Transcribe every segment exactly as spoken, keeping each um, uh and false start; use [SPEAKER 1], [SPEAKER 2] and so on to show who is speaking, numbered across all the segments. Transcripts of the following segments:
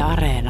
[SPEAKER 1] Areena.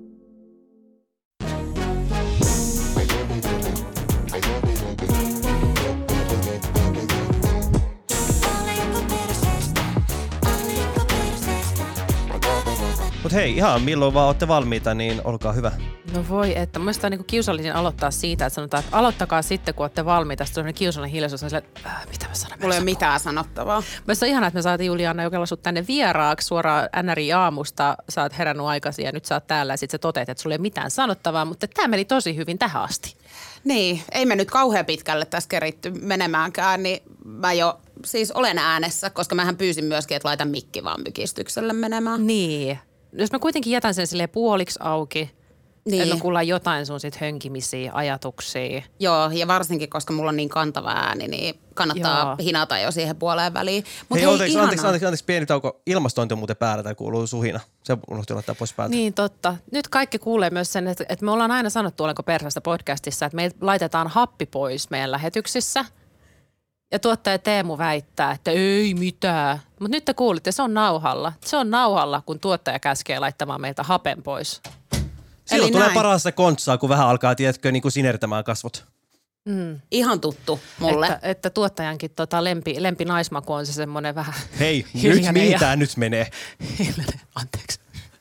[SPEAKER 2] Mutta hei, ihan milloin vaan olette valmiita, niin olkaa hyvä.
[SPEAKER 1] No voi, että mielestäni on niinku kiusallisin aloittaa siitä, että sanotaan, että aloittakaa sitten, kun olette valmiita. Sitten on kiusallinen hiljaisuus, on silleen, että äh, mitä mä sanon?
[SPEAKER 3] Mulla ei ole mitään sanottavaa.
[SPEAKER 1] Mielestäni on ihanaa, että me saatiin Juliana Jokela sut tänne vieraaksi suoraan N R I-aamusta. Sä oot herännyt aikaisin ja nyt sä oot täällä ja sit sä toteat, että sulla ei ole mitään sanottavaa, mutta tämä meni tosi hyvin tähän asti.
[SPEAKER 3] Niin, ei me nyt kauhean pitkälle tässä keritty menemäänkään, niin mä jo siis olen äänessä, koska mähän pyysin myöskin, että laitan mikki vaan mykistykselle menemään.
[SPEAKER 1] Niin. Jos mä kuitenkin jätän sen silleen puoliksi auki,
[SPEAKER 3] niin.
[SPEAKER 1] että me kuullaan jotain sun sit hönkimisiä ajatuksia.
[SPEAKER 3] Joo, ja varsinkin, koska mulla on niin kantava ääni, niin kannattaa Joo. hinata jo siihen puoleen väliin. Mut
[SPEAKER 2] hei,
[SPEAKER 3] hei
[SPEAKER 2] anteeksi, anteeksi, anteeksi, anteeksi, pieni tauko. Ilmastointi on muuten päällä, tai kuuluu suhina. Se unohti laittaa pois päältä.
[SPEAKER 1] Niin, totta. Nyt kaikki kuulee myös sen, että, että me ollaan aina sanottu Olenko perseestä podcastissa, että me laitetaan happi pois meidän lähetyksissä. Ja tuottaja Teemu väittää, että ei mitään. Mutta nyt te kuulitte, se on nauhalla. Se on nauhalla, kun tuottaja käskee laittamaan meiltä hapen pois.
[SPEAKER 2] Silloin
[SPEAKER 3] Eli
[SPEAKER 2] tulee
[SPEAKER 3] näin.
[SPEAKER 2] parasta kontsaa, kun vähän alkaa, tiedätkö, niin kuin sinertämään kasvot.
[SPEAKER 1] Mm.
[SPEAKER 3] Ihan tuttu mulle.
[SPEAKER 1] Että, että tuottajankin tota lempi, lempi naismaku on se semmoinen vähän
[SPEAKER 2] Hei, nyt
[SPEAKER 1] hiljainen
[SPEAKER 2] mihin
[SPEAKER 1] ja-
[SPEAKER 2] tää nyt menee?
[SPEAKER 1] hiljainen. Anteeksi.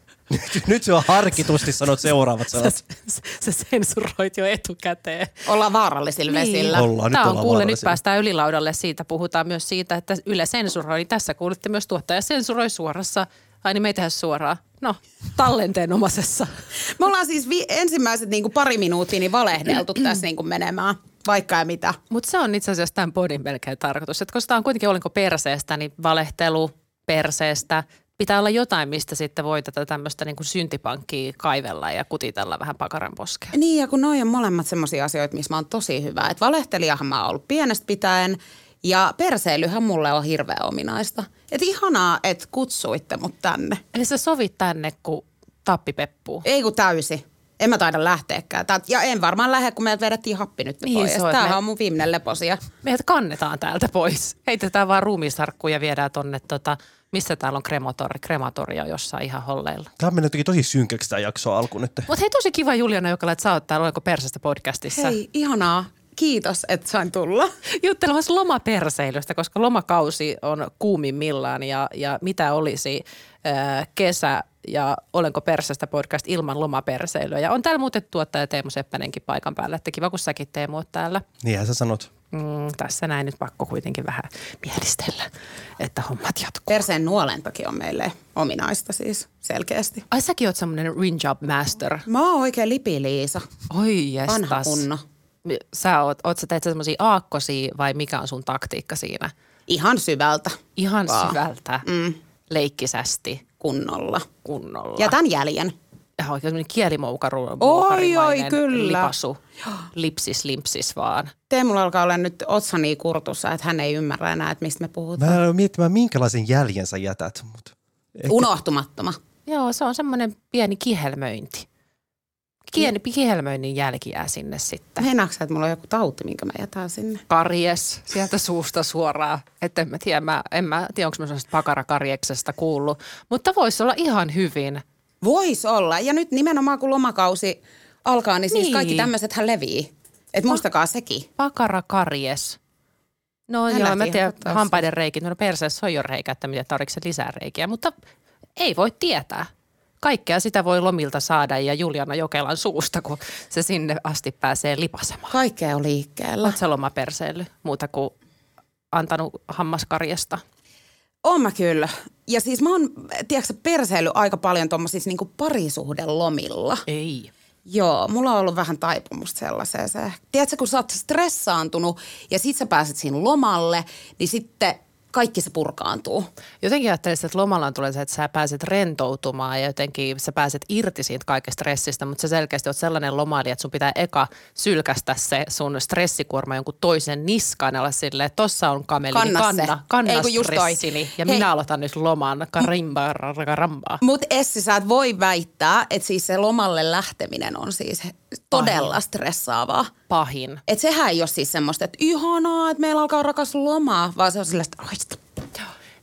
[SPEAKER 2] Nyt se on harkitusti sanot seuraavat sanat.
[SPEAKER 1] Sä, sä sensuroit jo etukäteen.
[SPEAKER 3] Ollaan vaarallisilla vesillä.
[SPEAKER 2] Ollaan, nyt
[SPEAKER 1] Tämä on
[SPEAKER 2] ollaan
[SPEAKER 1] kuule, nyt
[SPEAKER 2] vaarallisilla.
[SPEAKER 1] päästään ylilaudalle. Siitä puhutaan myös siitä, että Yle sensuroi. Niin tässä kuulitte myös tuottaja sensuroi suorassa. Ai niin me ei tehdä suoraan. No, tallenteenomaisessa.
[SPEAKER 3] Me ollaan siis vi- ensimmäiset niin kuin pari minuuttia niin valehdeltu tässä niin kuin menemään, vaikka ja mitä.
[SPEAKER 1] Mutta se on itse asiassa tämän podin melkein tarkoitus. Että koska tämä on kuitenkin Olenko perseestä, niin valehtelu perseestä. Pitää olla jotain, mistä sitten voi tätä tämmöistä niin kuin syntipankkia kaivella ja kutitella vähän pakaran poskea.
[SPEAKER 3] Niin, ja kun noi on molemmat semmoisia asioita, missä mä oon tosi hyvä. Että valehtelijahan mä oon ollut pienestä pitäen ja perseilyhän mulle on hirveän ominaista. Että ihanaa, että kutsuitte mut tänne.
[SPEAKER 1] Eli sä sovit tänne, kun tappi peppuu.
[SPEAKER 3] Ei kun täysi. En mä taida lähteäkään. Tää- Ja en varmaan lähde, kun meiltä vedettiin happi nyt
[SPEAKER 1] Niin,
[SPEAKER 3] pois.
[SPEAKER 1] se on,
[SPEAKER 3] Tämähän
[SPEAKER 1] me-
[SPEAKER 3] on mun viimeinen leposia.
[SPEAKER 1] Meidät kannetaan täältä pois. Heitetään vaan ruumiisarkkuun ja viedään tonne, tota, missä täällä on krematori, krematorio jossain ihan holleilla.
[SPEAKER 2] Tämä on mennyt jotenkin tosi synkäksi tämä jakso alku nyt.
[SPEAKER 1] Mutta hei, tosi kiva Juliana Jokela, että sä oot täällä Olenko perseestä podcastissa.
[SPEAKER 3] Hei, ihanaa. Kiitos, että sain tulla.
[SPEAKER 1] Juttelemassa lomaperseilystä, koska lomakausi on kuumimmillaan ja, ja mitä olisi ää, kesä ja Olenko perseestä podcast ilman lomaperseilyä. Ja on täällä muuten tuottaja Teemu Seppänenkin paikan päällä, että kiva kun säkin Teemu oot täällä.
[SPEAKER 2] Niinhän sä sanot.
[SPEAKER 1] Mm, tässä näin nyt pakko kuitenkin vähän mielistellä, että hommat jatkuu.
[SPEAKER 3] Perseen nuolentakin on meille ominaista siis selkeästi.
[SPEAKER 1] Ai säkin oot semmoinen rinjob master.
[SPEAKER 3] Mä oon oikein lipiliisa.
[SPEAKER 1] Oi jestas.
[SPEAKER 3] Vanha kunno.
[SPEAKER 1] Sä oot, oot sä teet semmosia aakkosia vai mikä on sun taktiikka siinä?
[SPEAKER 3] Ihan syvältä.
[SPEAKER 1] Ihan
[SPEAKER 3] Vaan.
[SPEAKER 1] syvältä,
[SPEAKER 3] Mm,
[SPEAKER 1] leikkisästi,
[SPEAKER 3] kunnolla.
[SPEAKER 1] kunnolla.
[SPEAKER 3] Ja tämän jäljen.
[SPEAKER 1] Ja oikein semmoinen kielimoukaru.
[SPEAKER 3] Oi, oi, kyllä.
[SPEAKER 1] Lipasu, lipsis, limpsis vaan.
[SPEAKER 3] Teemulla alkaa olla nyt otsa niin kurtussa, että hän ei ymmärrä enää, että mistä me puhutaan.
[SPEAKER 2] Mä en ole miettimään, minkälaisen jäljen sä jätät. Mutta ehkä...
[SPEAKER 3] Unohtumattoma.
[SPEAKER 1] Joo, se on semmoinen pieni kihelmöinti. Kieni, kihelmöinnin jälki jää sinne sitten.
[SPEAKER 3] Meinaatko sä, että mulla on joku tauti, minkä mä jätän sinne?
[SPEAKER 1] Karjes sieltä suusta suoraan. Että en mä tiedä, mä, en mä tiedä, onko mä sellaisesta pakarakarjeksesta kuullut. Mutta voisi olla ihan hyvin.
[SPEAKER 3] Vois olla. Ja nyt nimenomaan kun lomakausi alkaa, niin siis
[SPEAKER 1] Niin.
[SPEAKER 3] kaikki tämmöisethän levii. Että muistakaa sekin.
[SPEAKER 1] Pakarakarjes. No
[SPEAKER 3] Hän
[SPEAKER 1] joo,
[SPEAKER 3] lähti
[SPEAKER 1] mä tiedän,
[SPEAKER 3] ihan taas.
[SPEAKER 1] hampaiden reikin. No perseessä on jo reikä, että mitä oliko se lisää reikiä. Mutta ei voi tietää. Kaikkea sitä voi lomilta saada ja Juliana Jokelan suusta, kun se sinne asti pääsee lipasemaan.
[SPEAKER 3] Kaikkea on liikkeellä.
[SPEAKER 1] Oletko sä lomaperseily muuta kuin antanut hammaskarjesta?
[SPEAKER 3] Oon mä kyllä. Ja siis mä oon, tiedätkö, perseily aika paljon tommosissa niinku parisuhdelomilla.
[SPEAKER 1] Ei.
[SPEAKER 3] Joo, mulla on ollut vähän taipumusta sellaiseen. Se. Tiedätkö, kun sä oot stressaantunut ja sit sä pääset siinä lomalle, niin sitten kaikki se purkaantuu.
[SPEAKER 1] Jotenkin ajattelisin, että lomalla tulee se, että sä pääset rentoutumaan ja jotenkin sä pääset irti siitä kaikesta stressistä, mutta sä selkeästi oot sellainen lomailija, että sun pitää eka sylkästä se sun stressikuorma jonkun toisen niskaan ja olla silleen, että tossa on kameli, niin
[SPEAKER 3] Kanna se.
[SPEAKER 1] kanna, kanna
[SPEAKER 3] Ei, kun just toi.
[SPEAKER 1] stressini ja
[SPEAKER 3] Hei.
[SPEAKER 1] minä aloitan nyt loman karimba karambaa.
[SPEAKER 3] Mut Essi, sä et voi väittää, että siis se lomalle lähteminen on siis todella stressaavaa.
[SPEAKER 1] Pahin.
[SPEAKER 3] Että sehän ei ole siis semmoista, että ihanaa, että meillä alkaa rakas loma, vaan se on sellaista,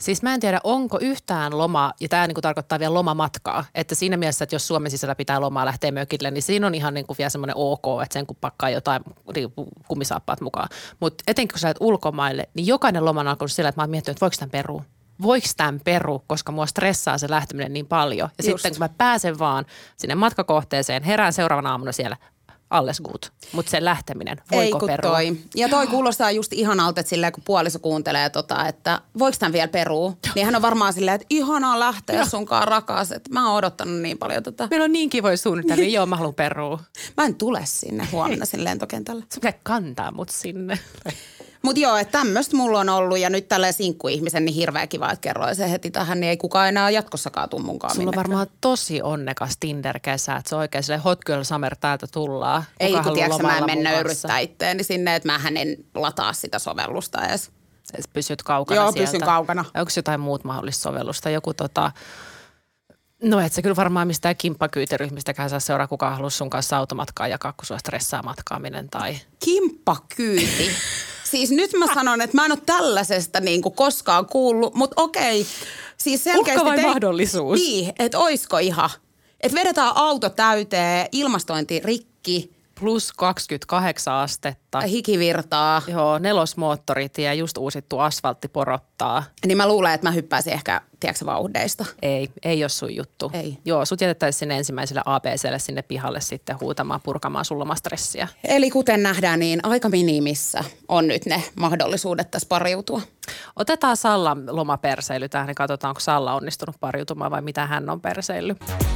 [SPEAKER 1] Siis mä en tiedä, onko yhtään loma, ja tämä niinku tarkoittaa vielä lomamatkaa. Että siinä mielessä, että jos Suomen sisällä pitää lomaa lähteä mökille, niin siinä on ihan niinku vielä semmoinen ok, että sen kun pakkaa jotain kumisaappaat mukaan. Mutta etenkin kun sä lähdet ulkomaille, niin jokainen loma on alkanut sillä, että mä oon miettinyt, että voiko tämän perua. Voiko tämän peru, koska mua stressaa se lähteminen niin paljon. Ja Just. sitten kun mä pääsen vaan sinne matkakohteeseen, herään seuraavana aamuna siellä, alles good. Mutta sen lähteminen, voiko
[SPEAKER 3] Ei,
[SPEAKER 1] perua?
[SPEAKER 3] Toi. Ja toi kuulostaa just ihanalta, että silleen kun puoliso kuuntelee tota, että voiko tämän vielä perua, niin hän on varmaan silleen, että ihanaa lähteä sunkaan rakas, että mä oon odottanut niin paljon tätä.
[SPEAKER 1] Meillä on niin kivoja suunnitelmia, joo mä haluan perua.
[SPEAKER 3] Mä en tule sinne huomenna sinne lentokentälle.
[SPEAKER 1] Sun pitää kantaa mut sinne.
[SPEAKER 3] Mutta joo, että tämmöistä mulla on ollut ja nyt tälleen sinkkuihmisen niin hirveä kiva, että kerroin se heti tähän, niin ei kukaan enää jatkossakaan tuu munkaan
[SPEAKER 1] Sulla on
[SPEAKER 3] minnekään.
[SPEAKER 1] varmaan tosi onnekas Tinder-kesä, että se on oikein silleen hot girl summer täältä tullaan. Kuka
[SPEAKER 3] Ei, kun
[SPEAKER 1] haluaa
[SPEAKER 3] tiedätkö, mä en
[SPEAKER 1] lomailla
[SPEAKER 3] mene
[SPEAKER 1] mun
[SPEAKER 3] nöyryttää itteeni sinne, että mähän en lataa sitä sovellusta edes.
[SPEAKER 1] kanssa? Pysyt kaukana
[SPEAKER 3] Joo,
[SPEAKER 1] sieltä.
[SPEAKER 3] pysyn kaukana.
[SPEAKER 1] Onko jotain muut mahdollista sovellusta? Joku tota... No et sä kyllä varmaan mistään kimppakyytiryhmistäkään saa seuraa, kukaan haluaa sun kanssa automatkaa jakaa, kun sua stressaa matkaaminen tai...
[SPEAKER 3] Kimppakyyti. Siis nyt mä sanon, että mä en ole tällaisesta niin kuin koskaan kuullut, mutta okei. Siis selkeästi...
[SPEAKER 1] Uhka vai
[SPEAKER 3] te...
[SPEAKER 1] mahdollisuus?
[SPEAKER 3] Niin, että oisko ihan. Että vedetään auto täyteen, ilmastointi rikki.
[SPEAKER 1] Plus kaksikymmentäkahdeksan astetta.
[SPEAKER 3] Hikivirtaa.
[SPEAKER 1] Joo, nelosmoottoritie, just uusittu asfaltti porottaa.
[SPEAKER 3] Niin mä luulen, että mä hyppäisin ehkä, tiedätkö, vauhdeista.
[SPEAKER 1] Ei, ei ole sun juttu.
[SPEAKER 3] Ei.
[SPEAKER 1] Joo, sut jätettäisiin sinne ensimmäiselle A B C:lle sinne pihalle sitten huutamaan, purkamaan sun lomastressiä.
[SPEAKER 3] Eli kuten nähdään, niin aika minimissä on nyt ne mahdollisuudet tässä pariutua.
[SPEAKER 1] Otetaan Sallan lomaperseily tähän, niin katsotaan, onko Salla onnistunut pariutumaan vai mitä hän on perseillyt.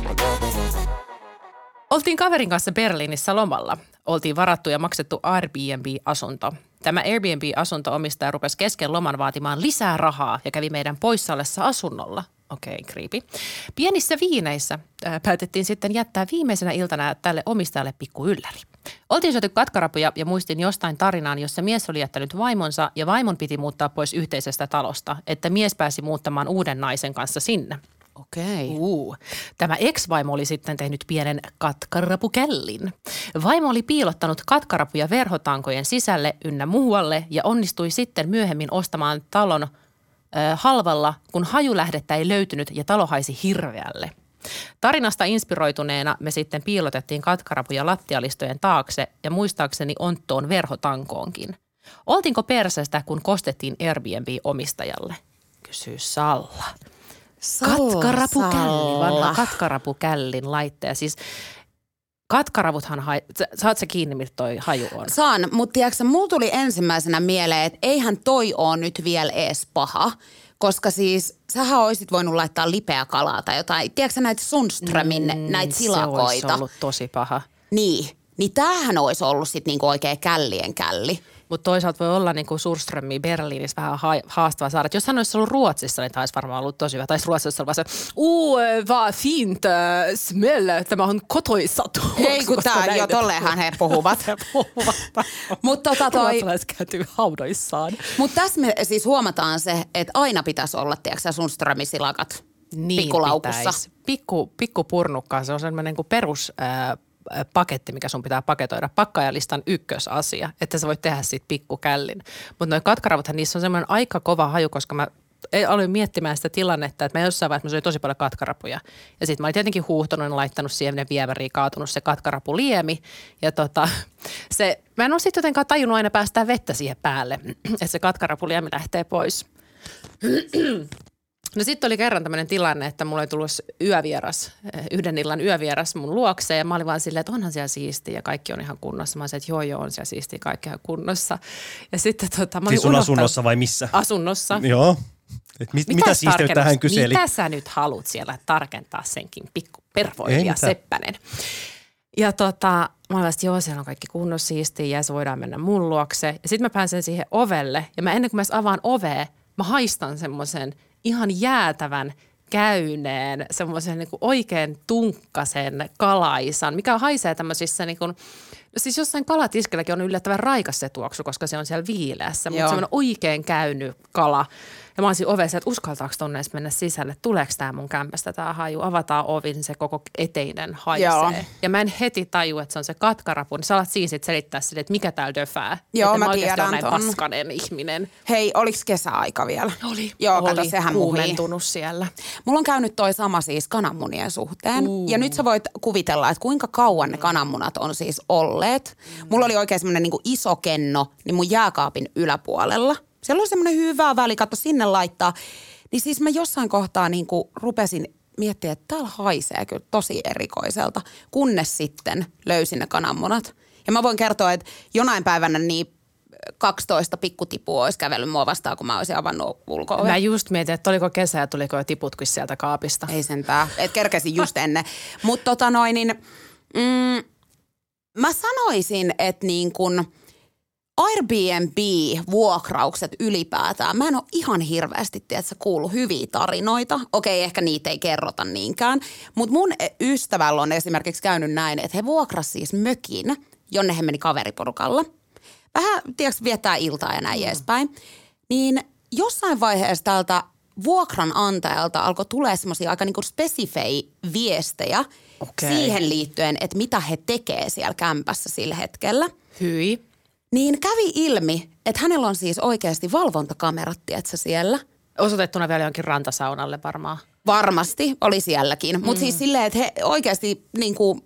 [SPEAKER 1] Oltiin kaverin kanssa Berliinissä lomalla. Oltiin varattu ja maksettu Airbnb-asunto. Tämä Airbnb-asunto-omistaja rupesi kesken loman vaatimaan lisää rahaa ja kävi meidän poissa ollessa asunnolla. Okei, okay, creepy. Pienissä viineissä äh, päätettiin sitten jättää viimeisenä iltana tälle omistajalle pikku ylläri. Oltiin syöty katkarapuja ja muistin jostain tarinaan, jossa mies oli jättänyt vaimonsa ja vaimon piti muuttaa pois yhteisestä talosta, että mies pääsi muuttamaan uuden naisen kanssa sinne.
[SPEAKER 3] Okei.
[SPEAKER 1] Uh. Tämä ex-vaimo oli sitten tehnyt pienen katkarapukällin. Vaimo oli piilottanut katkarapuja verhotankojen sisälle ynnä muualle ja onnistui sitten myöhemmin ostamaan talon ö, halvalla, kun hajulähdettä ei löytynyt ja talo haisi hirveälle. Tarinasta inspiroituneena me sitten piilotettiin katkarapuja lattialistojen taakse ja muistaakseni onttoon verhotankoonkin. Oltiinko perseestä, kun kostettiin Airbnb-omistajalle? Kysyy Salla. Katkarapukällin, vanha katkarapukällin laitteja. Siis katkaravuthan, hai... saat sä kiinni, mitä toi haju on?
[SPEAKER 3] Saan, mutta tiedätkö, mulla tuli ensimmäisenä mieleen, että eihän toi ole nyt vielä ees paha, koska siis sähän olisit voinut laittaa lipeä kalaa tai jotain. Tiedätkö näitä Sundströmin, mm, näitä silakoita?
[SPEAKER 1] Se olisi ollut tosi paha.
[SPEAKER 3] Niin, niin tämähän olisi ollut sitten niinku oikein källien källi.
[SPEAKER 1] Mutta toisaalta voi olla niin kuin Surströmiä Berliinissä vähän ha- haastavaa saada. Et jos hän olisi ollut Ruotsissa, niin tämä olisi varmaan ollut tosi hyvä. Tai Ruotsissa olisi vaan se, uu, vad fint äh, smäll, tämä on kotoisat.
[SPEAKER 3] Ei kun tää, jo tolleenhan he puhuvat.
[SPEAKER 1] he puhuvat.
[SPEAKER 3] Mutta tota toi...
[SPEAKER 1] Ruotsalaiset käytyy haudoissaan.
[SPEAKER 3] Mutta tässä me siis huomataan se, että aina pitäisi olla, tiedätkö Sundströmisilakat
[SPEAKER 1] niin
[SPEAKER 3] pikkulaukussa.
[SPEAKER 1] Pitäisi. Pikku, pikku purnukka, se on semmoinen niin kuin perus... Äh, paketti, mikä sun pitää paketoida, pakkajalistan ykkösasia, että sä voit tehdä siitä pikkukällin. Mutta noi katkaravuthan, niissä on semmoinen aika kova haju, koska mä aloin miettimään sitä tilannetta, että mä jossain vaiheessa mä söin tosi paljon katkarapuja. Ja sitten mä olin tietenkin huuhtonut ja laittanut siemenen vieväriin, kaatunut se katkarapuliemi. Ja tota, se, mä en ole sitten jotenkaan tajunnut aina päästää vettä siihen päälle, että se katkarapuliemi lähtee pois. No sitten oli kerran tämmöinen tilanne, että mulla oli tullut yövieras, yhden illan yövieras mun luokse ja mä olin vaan silleen, että onhan siellä siistiä ja kaikki on ihan kunnossa. Mä olin että joo joo on siellä siistiä, kaikki ihan kunnossa. Ja sitten tota mä olin
[SPEAKER 2] siis sun
[SPEAKER 1] unohtanut,
[SPEAKER 2] asunnossa vai missä?
[SPEAKER 1] Asunnossa.
[SPEAKER 2] Joo. Et mit, mitä siisteyttä hän kyseli?
[SPEAKER 1] Mitä sä nyt haluat siellä tarkentaa senkin pikku pervoilija Seppänen? Ja tota, mä olin että joo, siellä on kaikki kunnossa siistiä ja se voidaan mennä mun luokse. Ja sitten mä pääsen siihen ovelle ja mä ennen kuin mä avaan ovea, mä haistan semmoisen ihan jäätävän käyneen, semmoisen niin kuin oikein tunkkasen kalaisan, mikä haisee tämmöisissä niin kuin, no siis jossain kalatiskelläkin on yllättävän raikas se tuoksu, koska se on siellä viileässä, mutta semmoinen oikein käynyt kala. Ja mä olisin ovessa, että uskaltaako tonne edes mennä sisälle, tuleeko tää mun kämpästä tää haju, avataan ovi, niin se koko eteinen haisee. Joo. Ja mä en heti taju, että se on se katkarapu, niin sä alat siinä sit selittää sille, että mikä täällä döfää.
[SPEAKER 3] Joo,
[SPEAKER 1] että
[SPEAKER 3] mä,
[SPEAKER 1] mä
[SPEAKER 3] tiedän
[SPEAKER 1] näin
[SPEAKER 3] ton.
[SPEAKER 1] paskanen ihminen.
[SPEAKER 3] Hei, oliks kesäaika vielä?
[SPEAKER 1] Oli.
[SPEAKER 3] Joo,
[SPEAKER 1] oli
[SPEAKER 3] kato, sehän muhii.
[SPEAKER 1] kuumentunut siellä.
[SPEAKER 3] Mulla on käynyt toi sama siis kananmunien suhteen. Uh. Ja nyt sä voit kuvitella, että kuinka kauan ne kananmunat on siis olleet. Mm. Mulla oli oikein semmoinen niinku iso kenno niin mun jääkaapin yläpuolella. Siellä oli semmoinen hyvä väli, katso sinne laittaa. Niin siis mä jossain kohtaa niinku rupesin miettimään, että täällä haisee kyllä tosi erikoiselta. Kunnes sitten löysin ne kananmunat. Ja mä voin kertoa, että jonain päivänä niin kaksitoista pikkutipua olisi kävellyt mua vastaan, kun mä olisin avannut ulko-oven.
[SPEAKER 1] Mä just mietin, että oliko kesä ja tuliko jo tiputkin sieltä kaapista.
[SPEAKER 3] Ei sentään, et kerkesin just ennen. Mutta tota noin, niin, mm, mä sanoisin, että niin kun Airbnb-vuokraukset ylipäätään, mä en ole ihan hirveästi, tiedätkö, kuullut hyviä tarinoita. Okei, ehkä niitä ei kerrota niinkään. Mutta mun ystävällä on esimerkiksi käynyt näin, että he vuokrasivat siis mökin, jonne he meni kaveriporukalla. Vähän, tiedätkö, viettää iltaa ja näin mm. edespäin. Niin jossain vaiheessa tältä vuokranantajalta alkoi tulee semmoisia aika niinku spesifejä viestejä okay. siihen liittyen, että mitä he tekee siellä kämpässä sillä hetkellä.
[SPEAKER 1] Hyi.
[SPEAKER 3] Niin kävi ilmi, että hänellä on siis oikeasti valvontakamerat, tiedätkö, siellä.
[SPEAKER 1] Osoitettuna vielä jonkin rantasaunalle varmaan.
[SPEAKER 3] Varmasti, oli sielläkin. Mutta mm. siis silleen, että he oikeasti niinku,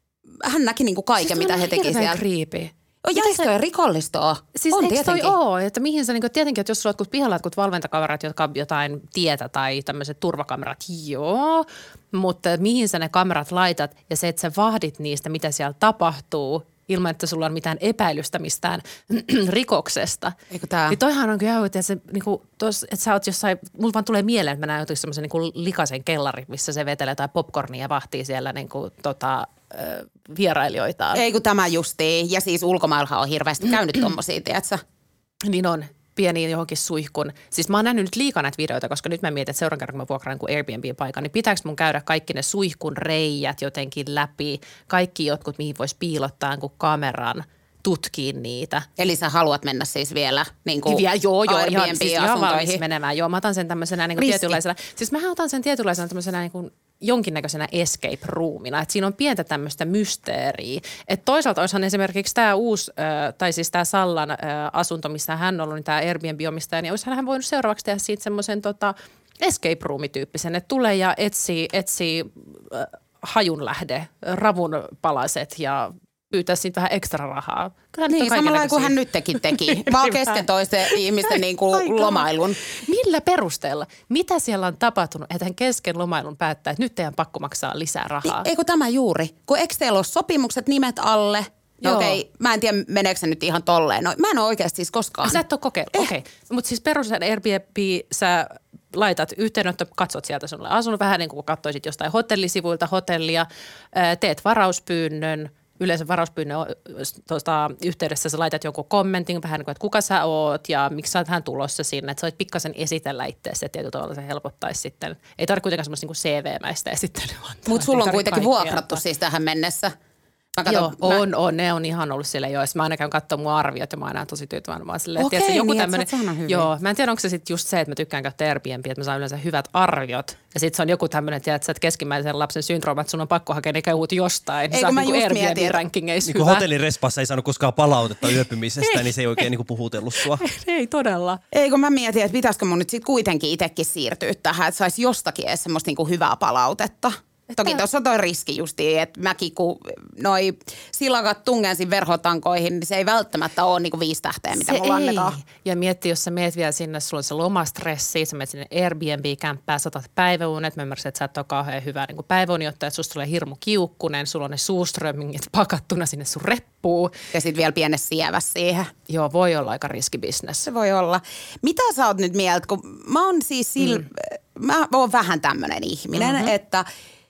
[SPEAKER 3] hän näki niinku kaiken, siis mitä he teki siellä.
[SPEAKER 1] Creepy.
[SPEAKER 3] Jäikö toi rikollista?
[SPEAKER 1] Siis
[SPEAKER 3] on
[SPEAKER 1] eikö
[SPEAKER 3] tietenkin.
[SPEAKER 1] toi oo, että mihin sä, niin tietenkin, että jos sulla on pihalla jotkut valvontakamerat, jotka jotain tietä tai tämmöiset turvakamerat, joo, mutta mihin sä ne kamerat laitat ja se, että sä vahdit niistä, mitä siellä tapahtuu, ilman, että sulla on mitään epäilystä mistään rikoksesta.
[SPEAKER 3] Eikö tää?
[SPEAKER 1] Niin toihan on kyllä, että, se, niinku, tos, että sä oot jossain, mulla vaan tulee mieleen, että mä näen jotenkin semmoisen niinku likaisen kellarin, missä se vetelee jotain popcornia ja vahtii siellä niinku, tota, ö, vierailijoitaan.
[SPEAKER 3] Ei kun tämä justiin. Ja siis ulkomaillahan on hirveästi käynyt tommosia, tiedätkö?
[SPEAKER 1] Niin on. Pieniin johonkin suihkun. Siis mä oon nähnyt nyt liikaa näitä videoita, koska nyt mä mietin, että seuraavan kerran, kun mä vuokraan niin Airbnb-paikan, niin pitääkö mun käydä kaikki ne suihkun reijät jotenkin läpi, kaikki jotkut, mihin voisi piilottaa kuin kameran, tutkii niitä.
[SPEAKER 3] Eli sä haluat mennä siis vielä niin kuin
[SPEAKER 1] Vielä, joo, joo, ihan, siis ihan valmis
[SPEAKER 3] Airbnb-asuntoihin?
[SPEAKER 1] menemään. Joo, mä otan sen tämmöisenä niin kuin tietynlaisena, siis mä otan sen tietynlaisena tämmöisenä niin kuin jonkinnäköisenä escape roomina, että siinä on pientä tämmöistä mysteeriä. Että toisaalta olisihan esimerkiksi tämä uusi, äh, tai siis tämä Sallan äh, asunto, missä hän on ollut, niin tämä Airbnb-omistaja, niin olisihan hän voinut seuraavaksi tehdä siitä semmoisen tota, escape room-tyyppisen, että tulee ja etsii, etsii äh, hajunlähde, ravun palaset ja pyytää siitä vähän ekstra rahaa. Kyllä
[SPEAKER 3] niin, samalla kuin hän nyt teki teki. Vaan kesken toisten ihmisten niin kuin lomailun.
[SPEAKER 1] Millä perusteella? Mitä siellä on tapahtunut, että hän kesken lomailun päättää, että nyt teidän pakko maksaa lisää rahaa?
[SPEAKER 3] Niin, eikö tämä juuri? Kun eikö teillä ole sopimukset nimet alle? No okei, okay, mä en tiedä meneekö se nyt ihan tolleen. No, mä en ole oikeasti siis koskaan.
[SPEAKER 1] Sä et ole kokeillut, eh. okei. Okay. Mutta siis perustan Airbnb, sä laitat yhteydenotto, katsot sieltä sinulle asunut vähän niin kuin katsoisit jostain hotellisivuilta hotellia, teet varauspyynnön. Yleensä varauspyynnön tuosta yhteydessä sä laitat jonkun kommentin vähän niin kuin, että kuka sä oot ja miksi sä oot hän tulossa sinne. Että sä voit pikkasen esitellä itseäsi, että tietyllä tavalla se helpottaisi sitten. Ei tarvitse kuitenkaan semmoista niin kuin C V-mäistä esittelyä.
[SPEAKER 3] Mutta sulla on kuitenkin vuokrattu siis tähän mennessä.
[SPEAKER 1] Katson, joo, mä... on, on. Ne on ihan ollut siellä jo. Mä aina käyn katsoa mun arviot ja mä oon aina tosi tyytyväinen. Mä silleen,
[SPEAKER 3] okei,
[SPEAKER 1] tiedätkö, joku
[SPEAKER 3] niin,
[SPEAKER 1] tämmönen,
[SPEAKER 3] hyvin.
[SPEAKER 1] Joo, mä en tiedä, onko se sitten just se, että mä tykkään käyttää Airbnb, että mä saan yleensä hyvät arviot. Ja sitten se on joku tämmöinen, tiedätkö, että keskimmäisen lapsen syndrooma, että sun on pakko hakea ne kehut jostain. Niin
[SPEAKER 3] ei, kun mä
[SPEAKER 1] niin
[SPEAKER 3] just mietin.
[SPEAKER 1] Airbnb-rankingeissa
[SPEAKER 2] niin hyvä. Hotellin respassa ei saanut koskaan palautetta yöpymisestä, niin se ei oikein niin kuin puhutellut sua.
[SPEAKER 1] Ei todella.
[SPEAKER 3] Ei, kun mä mietin, että pitäisikö mun nyt sitten kuitenkin itsekin siirtyä tähän, että saisi jostakin edes semmoista niin kuin hyvää palautetta. Että toki tuossa on toi riski justiin, että mäkin kun noi silakat tungensin verhotankoihin, niin se ei välttämättä ole niinku viisi tähteä, mitä se mulla ei. annetaan.
[SPEAKER 1] Ja mietti, jos sä meet vielä sinne, sulla on se lomastressi, sä meet sinne Airbnb-kämppään, sä otat päiväunet, mä ymmärsin, että sä et ole kauhean hyvä niin päiväuniottaja, että susta tulee hirmu kiukkunen, sulla on ne suuströmmingit pakattuna sinne sun reppuun.
[SPEAKER 3] Ja sitten vielä pienen sieväs siihen.
[SPEAKER 1] Joo, voi olla aika riskibisnes.
[SPEAKER 3] Se voi olla. Mitä sä oot nyt mieltä, kun mä oon siis sil... mm. mä oon vähän tämmönen ihminen, mm-hmm. että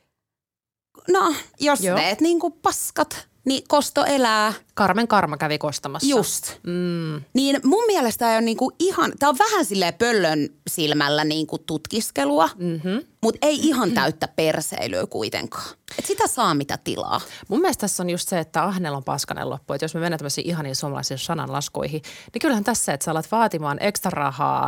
[SPEAKER 3] no, jos Joo. teet niinku paskat, niin kosto elää.
[SPEAKER 1] Karmen karma kävi kostamassa.
[SPEAKER 3] Just. Mm. Niin mun mielestä ei ole niinku ihan, tää on vähän silleen pöllön silmällä niinku tutkiskelua, mm-hmm. mutta ei ihan täyttä perseilyä kuitenkaan. Et sitä saa mitä tilaa.
[SPEAKER 1] Mun mielestä tässä on just se, että ahnella on paskanen loppu. Että jos me mennään tämmöisiin ihaniin suomalaisiin sananlaskuihin, niin kyllähän tässä, että sä alat vaatimaan ekstra rahaa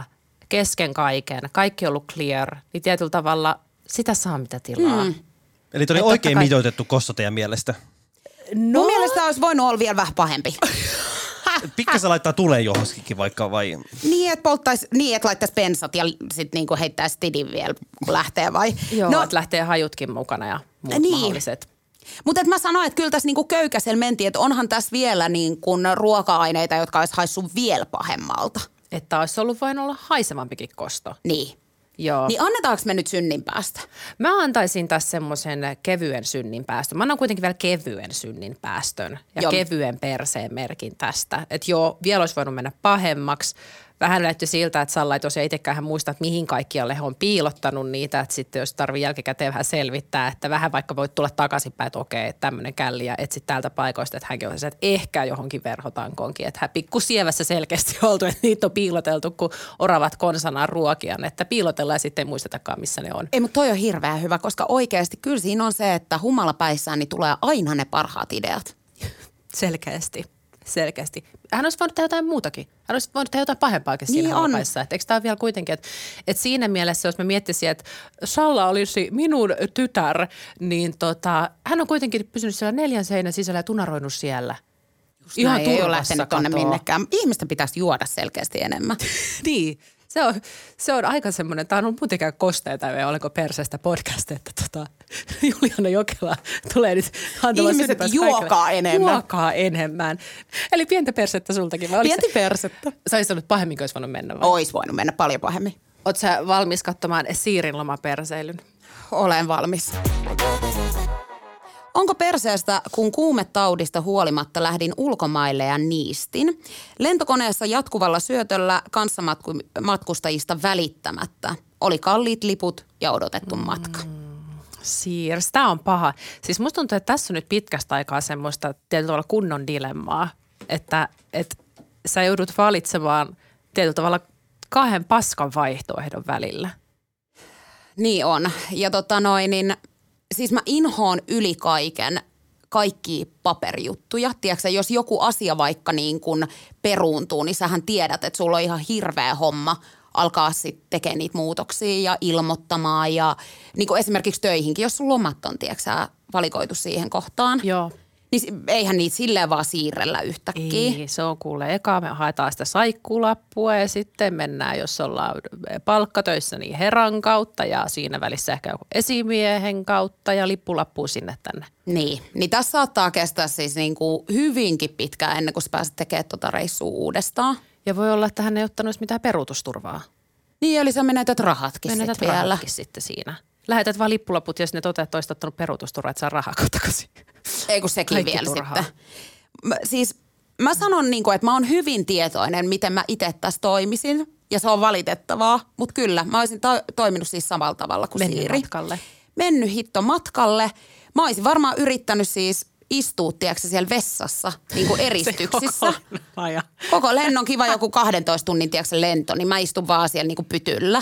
[SPEAKER 1] kesken kaiken, kaikki on ollut clear, niin tietyllä tavalla sitä saa mitä tilaa. Mm.
[SPEAKER 2] Eli toi oli oikein kai mitoitettu kosto teidän mielestä?
[SPEAKER 3] No. Mun mielestä olisi voinut olla vielä vähän pahempi.
[SPEAKER 2] Pikkasen laittaa tuleen johonkin vaikka vai?
[SPEAKER 3] Niin, että polttaisi, niin, että laittaisi pensat ja sitten niinku heittäisi tidin vielä, kun lähtee vai?
[SPEAKER 1] Joo, no, että lähtee hajutkin mukana ja muut niin mahdolliset.
[SPEAKER 3] Mutta mä sanoin, että kyllä tässä niinku köykäisellä mentiin, että onhan tässä vielä niinku ruoka-aineita, jotka olisi haissut vielä pahemmalta.
[SPEAKER 1] Että olisi ollut vain olla haisevampikin kosto.
[SPEAKER 3] Niin.
[SPEAKER 1] Joo.
[SPEAKER 3] Niin annetaanko me nyt synninpäästä?
[SPEAKER 1] Mä antaisin tässä semmoisen kevyen synninpäästön. Mä annan kuitenkin vielä kevyen synninpäästön ja joo, kevyen perseen merkin tästä. Että joo, vielä olisi voinut mennä pahemmaksi. Vähän näytti siltä, että Salla ei tosiaan itsekään muista, että mihin kaikkialle he on piilottanut niitä. Että sitten jos tarvii jälkikäteen vähän selvittää, että vähän vaikka voit tulla takaisinpäin, että okei, että tämmöinen källi ja etsit täältä paikoista, että hänkin on se, että ehkä johonkin verhotankoonkin. Että hän pikku sievässä selkeästi oltu, että niitä on piiloteltu, kun oravat konsanaan ruokian. Että piilotellaan ja sitten ei muistetakaan, missä ne on.
[SPEAKER 3] Ei, mutta toi on hirveän hyvä, koska oikeasti kyllä siinä on se, että humalapäissään niin tulee aina ne parhaat ideat.
[SPEAKER 1] Selkeästi. Selkeästi. Hän olisi voinut tehdä jotain muutakin. Hän olisi voinut tehdä jotain pahempaakin siinä
[SPEAKER 3] niin
[SPEAKER 1] halapaissa. Että eikö tämä vielä kuitenkin, että, että siinä mielessä, jos mä miettisin, että Salla olisi minun tytär, niin tota, hän on kuitenkin pysynyt siellä neljän seinän sisällä ja tunaroinut siellä.
[SPEAKER 3] Just ihan turvassa. Ei ole lähtenyt tuonne minnekään. Ihmisten pitäisi juoda selkeästi enemmän.
[SPEAKER 1] Niin. Se on, se on aika semmoinen, tämä on ollut muutenkaan kosteita ja olenko perseestä podcast, että tota, Juliana Jokela tulee nyt antamaan
[SPEAKER 3] ihmiset juokaa enemmän.
[SPEAKER 1] Juokaa enemmän. Eli pientä persettä sultakin.
[SPEAKER 3] Pientä persettä.
[SPEAKER 1] Sä olisit ollut pahemmin, kun olisi voinut mennä vai?
[SPEAKER 3] Ois voinut mennä paljon pahemmin.
[SPEAKER 1] Oot sä valmis katsomaan Siirin lomaperseilyn?
[SPEAKER 3] Olen valmis. Onko perseestä, kun kuumetaudista huolimatta lähdin ulkomaille ja niistin? Lentokoneessa jatkuvalla syötöllä kanssamatkustajista välittämättä. Oli kalliit liput ja odotettu matka. Mm,
[SPEAKER 1] Siirs, tää on paha. Siis musta tuntuu, että tässä on nyt pitkästä aikaa semmoista tietyllä tavalla kunnon dilemmaa, että, että sä joudut valitsemaan tietyllä tavalla kahden paskan vaihtoehdon välillä.
[SPEAKER 3] Niin on. Ja tota noin, niin siis mä inhoon yli kaiken kaikkia paperijuttuja. Tiedätkö, jos joku asia vaikka niin kuin peruuntuu, niin sähän tiedät, että sulla on ihan hirveä homma alkaa sitten tekemään niitä muutoksia ja ilmoittamaan. Ja niin kuin esimerkiksi töihinkin, jos sun lomat on, tiedätkö, valikoitu siihen kohtaan.
[SPEAKER 1] Joo.
[SPEAKER 3] Niin eihän niitä silleen vaan siirrellä yhtäkkiä.
[SPEAKER 1] Ei, se on kuule. Eka me haetaan sitä saikkulappua ja sitten mennään, jos ollaan palkkatöissä, niin heran kautta ja siinä välissä ehkä joku esimiehen kautta ja lippulappua sinne tänne.
[SPEAKER 3] Niin, niin tässä saattaa kestää siis niin kuin hyvinkin pitkään ennen kuin sä pääset tekemään tuota reissua uudestaan.
[SPEAKER 1] Ja voi olla, että hän ei ottanut mitään peruutusturvaa.
[SPEAKER 3] Niin, eli sä menetät rahatkin
[SPEAKER 1] menetät
[SPEAKER 3] sitten vielä.
[SPEAKER 1] rahatkin sitten siinä. Lähetät vaan lippulaput, jos ne toteat, että olisit ottanut peruutusturvaa, että saa rahaa takaisin.
[SPEAKER 3] Ei kun sekin
[SPEAKER 1] kaikki
[SPEAKER 3] vielä
[SPEAKER 1] turhaa.
[SPEAKER 3] sitten. Mä, siis mä sanon niin kuin, että mä oon hyvin tietoinen, miten mä itse tässä toimisin. Ja se on valitettavaa, mutta kyllä, mä olisin to- toiminut siis samalla tavalla kuin
[SPEAKER 1] Mennyt
[SPEAKER 3] Siiri.
[SPEAKER 1] matkalle.
[SPEAKER 3] Mennyt hitto matkalle. Mä olisin varmaan yrittänyt siis istua, tiedätkö, siellä vessassa, niin kuin eristyksissä.
[SPEAKER 1] koko,
[SPEAKER 3] koko lennon kiva joku kahdentoista tunnin, tiedätkö, lento, niin mä istun vaan siellä niin kuin pytyllä.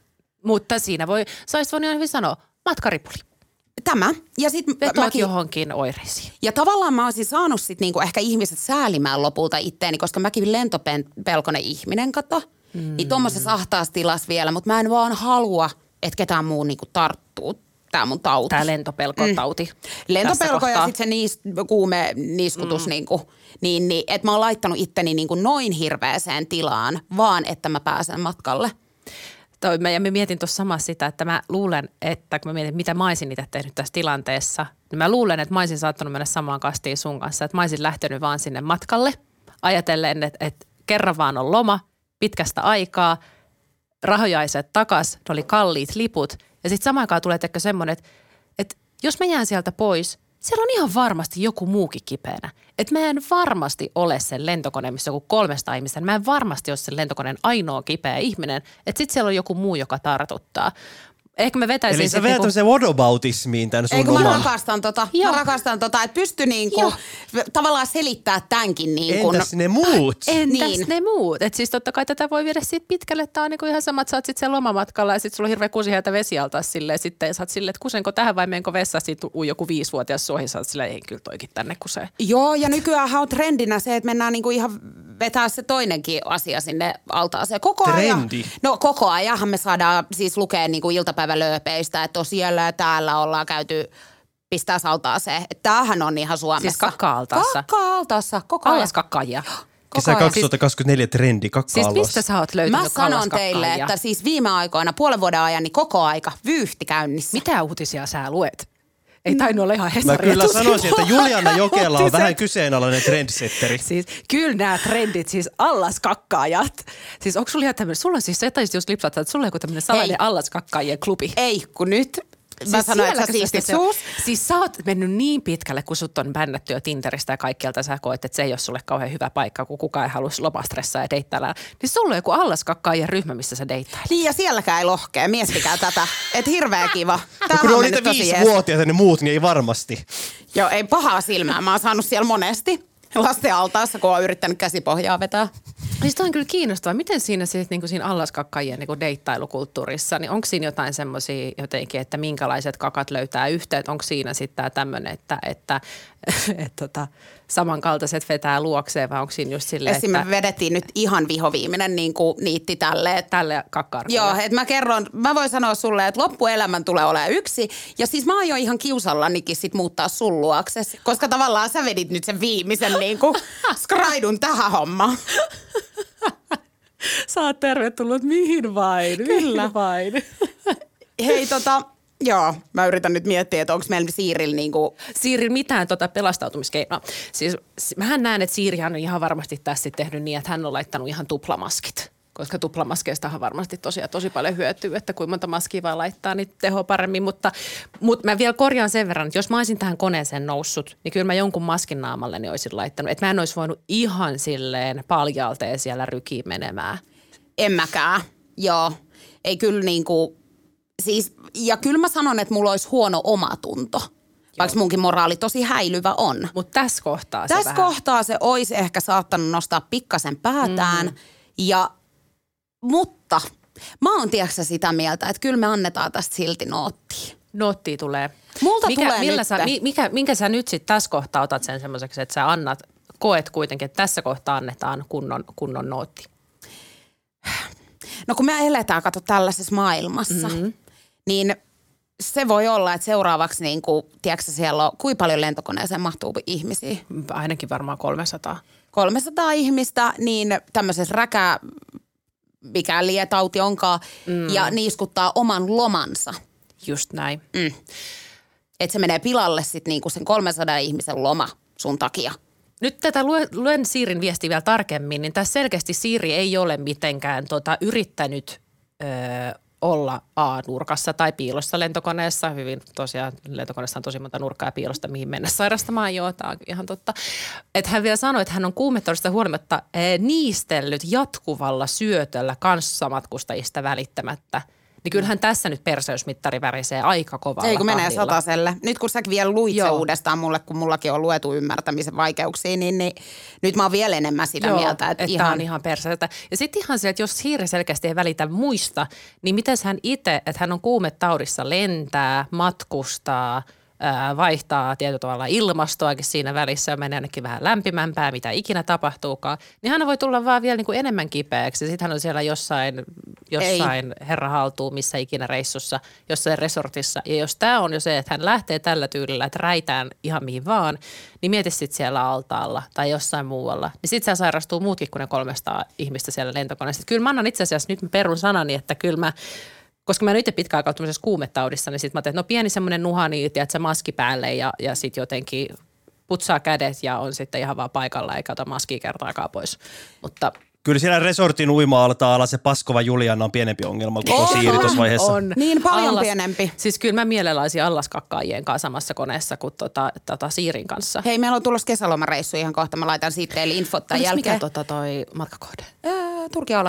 [SPEAKER 1] Mutta siinä voi, sä olisit voinut hyvin sanoa, matkaripuli.
[SPEAKER 3] Tämä. Ja sit
[SPEAKER 1] vetoat
[SPEAKER 3] mäkin
[SPEAKER 1] johonkin oireisiin.
[SPEAKER 3] Ja tavallaan mä olisin saanut sit niinku ehkä ihmiset säälimään lopulta itteeni, koska mäkin lentopelkonen ihminen, kato. Mm. Niin tuommoisessa ahtaassa tilassa vielä, mutta mä en vaan halua, että ketään muu niinku tarttuu. Tää mun tauti.
[SPEAKER 1] Tää lentopelkotauti. Mm.
[SPEAKER 3] Lentopelko ja sitten se niis, kuume niskutus, mm. niinku, niin, niin, että mä oon laittanut itteni niinku noin hirveäseen tilaan, vaan että mä pääsen matkalle.
[SPEAKER 1] Toi, mä, ja mä mietin tuossa samassa sitä, että mä luulen, että kun mä mietin, mitä mä olisin itse tehnyt tässä tilanteessa, niin mä luulen, että mä olisin saattanut mennä samaan kastiin sun kanssa, että mä olisin lähtenyt vaan sinne matkalle ajatellen, että, että kerran vaan on loma pitkästä aikaa, rahojaiset takas, ne oli kalliit liput ja sitten samaan aikaan tulee tekö semmoinen, että, että jos mä jään sieltä pois, siellä on ihan varmasti joku muukin kipeänä. Että mä en varmasti ole sen lentokoneen, missä joku kolmesta ihmistä. Mä en varmasti ole sen lentokoneen ainoa kipeä ihminen. Että sit siellä on joku muu, joka tartuttaa. Ehkä mä vetäisin
[SPEAKER 2] Eli sä
[SPEAKER 1] sit
[SPEAKER 2] vedät
[SPEAKER 1] niinku...
[SPEAKER 2] tämmöiseen whataboutismiin tän sun
[SPEAKER 3] Ei kun mä
[SPEAKER 2] oman.
[SPEAKER 3] rakastan tota,
[SPEAKER 1] Joo.
[SPEAKER 3] mä rakastan tota, että pysty niinku tavallaan selittää tämänkin niinku.
[SPEAKER 2] Entäs ne muut?
[SPEAKER 1] Entäs
[SPEAKER 3] Niin.
[SPEAKER 1] ne muut? Et siis totta kai tätä voi viedä siitä pitkälle, että tää on niinku ihan sama, että sä oot sit siellä lomamatkalla ja sit sulla on hirveä kusiheltä vesialtaa silleen, sitten sä oot silleen, että kusenko tähän vai menenko vessaan, sit uu joku viisivuotias suohi, sä oot silleen, ei kyllä toikin tänne kusee.
[SPEAKER 3] Joo, ja nykyään on trendinä se, että mennään niinku ihan vetää se toinenkin asia sinne altaaseen. Koko ajan.
[SPEAKER 2] Trendi.
[SPEAKER 3] No koko ajanhan me saadaan siis lukea niinku iltapäivälööpeistä, että on siellä ja täällä ollaan käyty pistää altaaseen. Että tämähän on ihan Suomessa.
[SPEAKER 1] Siis kakka-altaassa.
[SPEAKER 3] Kakka-altaassa, koko ajan.
[SPEAKER 1] Allaskakkaajia.
[SPEAKER 2] Kesä
[SPEAKER 3] ajan.
[SPEAKER 2] kaksituhattakaksikymmentäneljä trendi kakka
[SPEAKER 1] Siis
[SPEAKER 2] alas.
[SPEAKER 1] mistä sä oot löytänyt
[SPEAKER 3] Mä sanon teille,
[SPEAKER 1] kallaskakkaajia?
[SPEAKER 3] että siis viime aikoina, puolen vuoden ajan, niin koko aika vyyhti käynnissä.
[SPEAKER 1] Mitä uutisia sä luet? Ei tainnut olla ihan
[SPEAKER 2] Mä
[SPEAKER 1] Hesaria.
[SPEAKER 2] kyllä sanoisin, että Juliana Jokela on
[SPEAKER 1] Uutiset.
[SPEAKER 2] vähän kyseenalainen trendsetteri.
[SPEAKER 1] Siis kyllä nämä trendit, siis allaskakkaajat. Siis onko sulla ihan tämmöinen, sulla on siis, sä taisit just lipsata, että sulla on joku tämmöinen salainen allaskakkaajien klubi.
[SPEAKER 3] Ei, kun nyt mä
[SPEAKER 1] Siis
[SPEAKER 3] sanoin, että sä
[SPEAKER 1] sielläkö
[SPEAKER 3] siistit
[SPEAKER 1] se on?
[SPEAKER 3] suus.
[SPEAKER 1] Siis sä oot mennyt niin pitkälle, kun sut on bännätty jo Tinderistä ja kaikkialta, sä koet, että se ei ole sulle kauhean hyvä paikka, kun kukaan ei halua lomastressaa ja deittailla. Niin sulla on joku allaskakkaajien ryhmä, missä sä deittailet.
[SPEAKER 3] Niin ja sielläkään ei lohkea, miettikää tätä. Et hirveä kiva.
[SPEAKER 2] No,
[SPEAKER 3] Tämähän
[SPEAKER 2] kun ne on
[SPEAKER 3] mennyt
[SPEAKER 2] niitä
[SPEAKER 3] tosi jees.
[SPEAKER 2] viisivuotiaita ne muut, niin ei varmasti.
[SPEAKER 3] Joo, ei pahaa silmää. Mä oon saanut siellä monesti lasten altaassa, kun oon yrittänyt käsipohjaa vetää.
[SPEAKER 1] Siis toi on kyllä kiinnostavaa. Miten siinä, siis, niin kuin siinä allaskakkaajien niin kuin deittailukulttuurissa, niin onko siinä jotain semmoisia jotenkin, että minkälaiset kakat löytää yhteen? Onko siinä sitten tämmöinen, että, että, että tota, samankaltaiset vetää luokseen vai onko siinä just silleen,
[SPEAKER 3] Esim. me
[SPEAKER 1] että
[SPEAKER 3] vedettiin nyt ihan vihoviiminen niin kuin niitti tälle. Että
[SPEAKER 1] tälle kakkaarkulle?
[SPEAKER 3] joo, että mä kerron, mä voin sanoa sulle, että loppuelämän tulee olemaan yksi. Ja siis mä aion ihan kiusallanikin sit muuttaa sun luokses, koska tavallaan sä vedit nyt sen viimeisen niin kuin skraidun tähän hommaan.
[SPEAKER 1] Sä oot tervetullut mihin vain,
[SPEAKER 3] Kyllä.
[SPEAKER 1] mihin vain.
[SPEAKER 3] Hei tota, joo, mä yritän nyt miettiä, että onko meillä Siirillä niin kuin
[SPEAKER 1] Siiri, mitään tota pelastautumiskeinoa. Siis s- mähän näen, että Siirihan on ihan varmasti tässä tehnyt niin, että hän on laittanut ihan tuplamaskit. Koska tuplamaskeistahan varmasti tosiaan tosi paljon hyötyy, että kuinka monta maskia vaan laittaa, niin teho paremmin. Mutta, mutta mä vielä korjaan sen verran, että jos mä olisin tähän koneeseen noussut, niin kyllä mä jonkun maskin naamalleni olisin laittanut. Että mä en olisi voinut ihan silleen paljalteen siellä rykiin menemään.
[SPEAKER 3] En mäkään, joo. Ei kyllä niinku, siis, ja kyllä mä sanon, että mulla olisi huono omatunto, vaikka munkin moraali tosi häilyvä on.
[SPEAKER 1] Mutta tässä kohtaa se
[SPEAKER 3] Tässä
[SPEAKER 1] vähän.
[SPEAKER 3] kohtaa se olisi ehkä saattanut nostaa pikkasen päätään, mm. ja, mutta mä oon tiedätkö sitä mieltä, että kyllä me annetaan tästä silti noottia.
[SPEAKER 1] Noottia tulee.
[SPEAKER 3] Multa
[SPEAKER 1] mikä,
[SPEAKER 3] tulee
[SPEAKER 1] millä
[SPEAKER 3] nyt.
[SPEAKER 1] sä, mi, mikä, minkä sä nyt sitten tässä kohtaa otat sen semmoiseksi, että sä annat, koet kuitenkin, että tässä kohtaa annetaan kunnon, kunnon nootti?
[SPEAKER 3] No kun me eletään, kato, tällaisessa maailmassa,
[SPEAKER 1] Mm-hmm.
[SPEAKER 3] niin se voi olla, että seuraavaksi, niin kuin, tiedätkö siellä on, kuinka paljon lentokoneeseen mahtuu ihmisiä?
[SPEAKER 1] Ainakin varmaan kolmesataa.
[SPEAKER 3] kolmesataa ihmistä, niin tämmöisessä räkä, mikä lietauti onkaan, mm. ja niiskuttaa oman lomansa.
[SPEAKER 1] Just näin.
[SPEAKER 3] Mm. Että se menee pilalle sitten niinku sen kolmensadan ihmisen loma sun takia.
[SPEAKER 1] Nyt tätä luen, luen Siirin viestiä vielä tarkemmin, niin tässä selkeästi Siiri ei ole mitenkään tota, yrittänyt öö, olla A-nurkassa tai piilossa lentokoneessa. Hyvin tosiaan lentokoneessa on tosi monta nurkkaa ja piilosta, mihin mennä sairastamaan. Joo, tämä on ihan totta. Että hän vielä sanoi, että hän on kuumettavasta huolimatta ee, niistellyt jatkuvalla syötöllä kanssamatkustajista välittämättä. Niin kyllähän tässä nyt perseysmittari värisee aika kovalla
[SPEAKER 3] Ei kun menee
[SPEAKER 1] tahdilla.
[SPEAKER 3] sataselle. Nyt kun säkin vielä luit se
[SPEAKER 1] Joo.
[SPEAKER 3] uudestaan mulle, kun mullakin on luetu ymmärtämisen vaikeuksia, niin, niin nyt mä oon vielä enemmän sitä
[SPEAKER 1] Joo,
[SPEAKER 3] mieltä, että
[SPEAKER 1] että
[SPEAKER 3] ihan...
[SPEAKER 1] on ihan perseestä. Ja sitten ihan se, että jos Siiri selkeästi ei välitä muista, niin miten hän itse, että hän on kuumetaudissa, lentää, matkustaa, ää, vaihtaa tietyllä tavalla ilmastoakin siinä välissä ja menee ainakin vähän lämpimämpää, mitä ikinä tapahtuukaan, niin hän voi tulla vaan vielä niin kuin enemmän kipeäksi. Sitten hän on siellä jossain, jossain herra haltuu, missä ikinä reissussa, jossain resortissa. Ja jos tämä on jo se, että hän lähtee tällä tyylillä, että räitään ihan mihin vaan, niin mieti sitten siellä altaalla tai jossain muualla. Niin sitten se sairastuu muutkin kuin ne kolmesataa ihmistä siellä lentokoneessa. Kyllä mä annan itse asiassa nyt perun sanani, että kyllä mä koska mä en itse pitkään aikaa tämmöisessä kuumetaudissa, niin sitten mä tein, että no pieni semmoinen nuha, niin tiedät sä maski päälle ja, ja sitten jotenkin putsaa kädet ja on sitten ihan vaan paikalla eikä ota maskia kertaakaan pois. Mutta
[SPEAKER 2] Kyllä siellä resortin uima-altaalla se paskova Juliana on pienempi ongelma kuin tuo Siiri tuossa vaiheessa.
[SPEAKER 1] on.
[SPEAKER 3] Niin paljon
[SPEAKER 1] Allas-
[SPEAKER 3] pienempi.
[SPEAKER 1] Siis kyllä mä mielellä olisin allaskakkaajien kanssa samassa koneessa kuin tota, tota Siirin kanssa.
[SPEAKER 3] Hei, meillä on tulossa kesälomareissu ihan kohta. Mä laitan siitä teille infot tämän
[SPEAKER 1] Olis
[SPEAKER 3] jälkeen.
[SPEAKER 1] mikä tota toi matkakohde?
[SPEAKER 3] Öö, Turki Alania.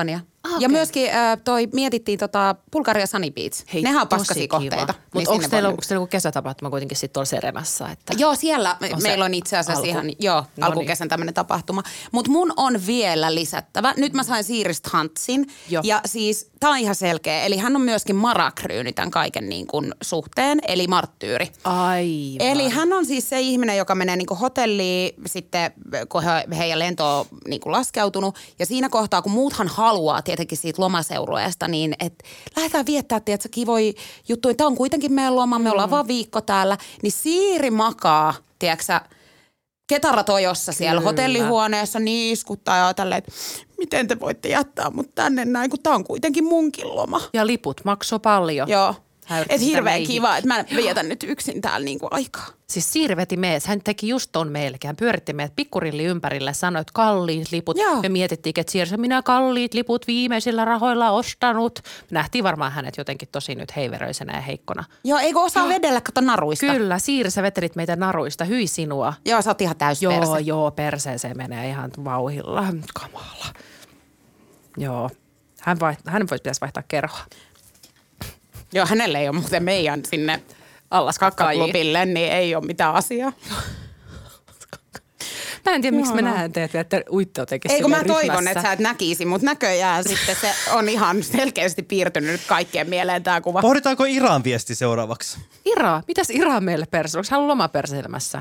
[SPEAKER 3] Okay. Ja myöskin äh, toi mietittiin tota Bulgaria Sunny Beach. Hei, nehän on paskasia kohteita.
[SPEAKER 1] Mutta
[SPEAKER 3] niin
[SPEAKER 1] onko teillä joku kesätapahtuma kuitenkin sitten tuolla Seremässä? Että
[SPEAKER 3] joo, siellä
[SPEAKER 1] on
[SPEAKER 3] meillä on itse asiassa
[SPEAKER 1] alku.
[SPEAKER 3] ihan joo,
[SPEAKER 1] No
[SPEAKER 3] alkukesän
[SPEAKER 1] niin.
[SPEAKER 3] tämmöinen tapahtuma. Mutta mun on vielä lisättävä. Nyt mä sain Siiristä Hantsin.
[SPEAKER 1] Joo.
[SPEAKER 3] Ja siis tää on ihan selkeä. Eli hän on myöskin marakryyni tämän kaiken niin kuin suhteen, eli marttyyri.
[SPEAKER 1] aivan.
[SPEAKER 3] Eli hän on siis se ihminen, joka menee niin kuin hotelliin sitten, kun he, heidän lento on niin kuin laskeutunut. Ja siinä kohtaa, kun muuthan haluaa tietenkin siitä lomaseurueesta, niin että lähdetään viettää, tiedätkö, kivoja juttuja. Tämä on kuitenkin meidän loma, me ollaan mm. vaan viikko täällä. Niin Siiri makaa, tiedätkö ketaratojossa siellä
[SPEAKER 1] Kyllä.
[SPEAKER 3] hotellihuoneessa, niin iskuttaa ja tälleen, että miten te voitte jättää mut tänne näin, kun tämä on kuitenkin munkin loma.
[SPEAKER 1] Ja liput maksoi paljon.
[SPEAKER 3] Joo.
[SPEAKER 1] Hän
[SPEAKER 3] Että hirveän
[SPEAKER 1] meihin.
[SPEAKER 3] kiva, että mä vietän nyt yksin täällä niinku aikaa.
[SPEAKER 1] Siis Siiri veti mees. Hän teki just ton meillekin. Hän pyöritti meidät pikkurilli ympärillä ja sanoi, että kalliit liput.
[SPEAKER 3] Joo.
[SPEAKER 1] Me mietittiin, että Siiri sanoi, minä kalliit liput viimeisillä rahoilla ostanut. Me nähtiin varmaan hänet jotenkin tosi nyt heiveröisenä ja heikkona.
[SPEAKER 3] Joo, eikö osaa vedellä, kato naruista?
[SPEAKER 1] Kyllä, Siiri, sä vetelit meitä naruista. Hyi sinua.
[SPEAKER 3] Joo, sä oot ihan täys
[SPEAKER 1] Joo,
[SPEAKER 3] perse.
[SPEAKER 1] joo, perseeseen menee ihan vauhilla. Kamala. Joo. Hän, vaiht- hän voisi pitäisi vaihtaa kerhoa.
[SPEAKER 3] Joo, hänelle ei ole muuten meidän sinne Allaskakkaklubille, niin ei ole mitään asiaa.
[SPEAKER 1] Mä en tiedä, miksi me
[SPEAKER 3] Ihanaa.
[SPEAKER 1] nähdään teet, että uitte jotenkin
[SPEAKER 3] Ei kun mä
[SPEAKER 1] silleen
[SPEAKER 3] toivon,
[SPEAKER 1] ryhmässä.
[SPEAKER 3] että sä et näkisi, mutta näköjään sitten se on ihan selkeästi piirtynyt nyt kaikkien mieleen tää kuva.
[SPEAKER 2] Pohditaanko Iran viesti seuraavaksi?
[SPEAKER 1] Ira, mitäs Ira on meille perse? Onko hän lomaperseelämässä?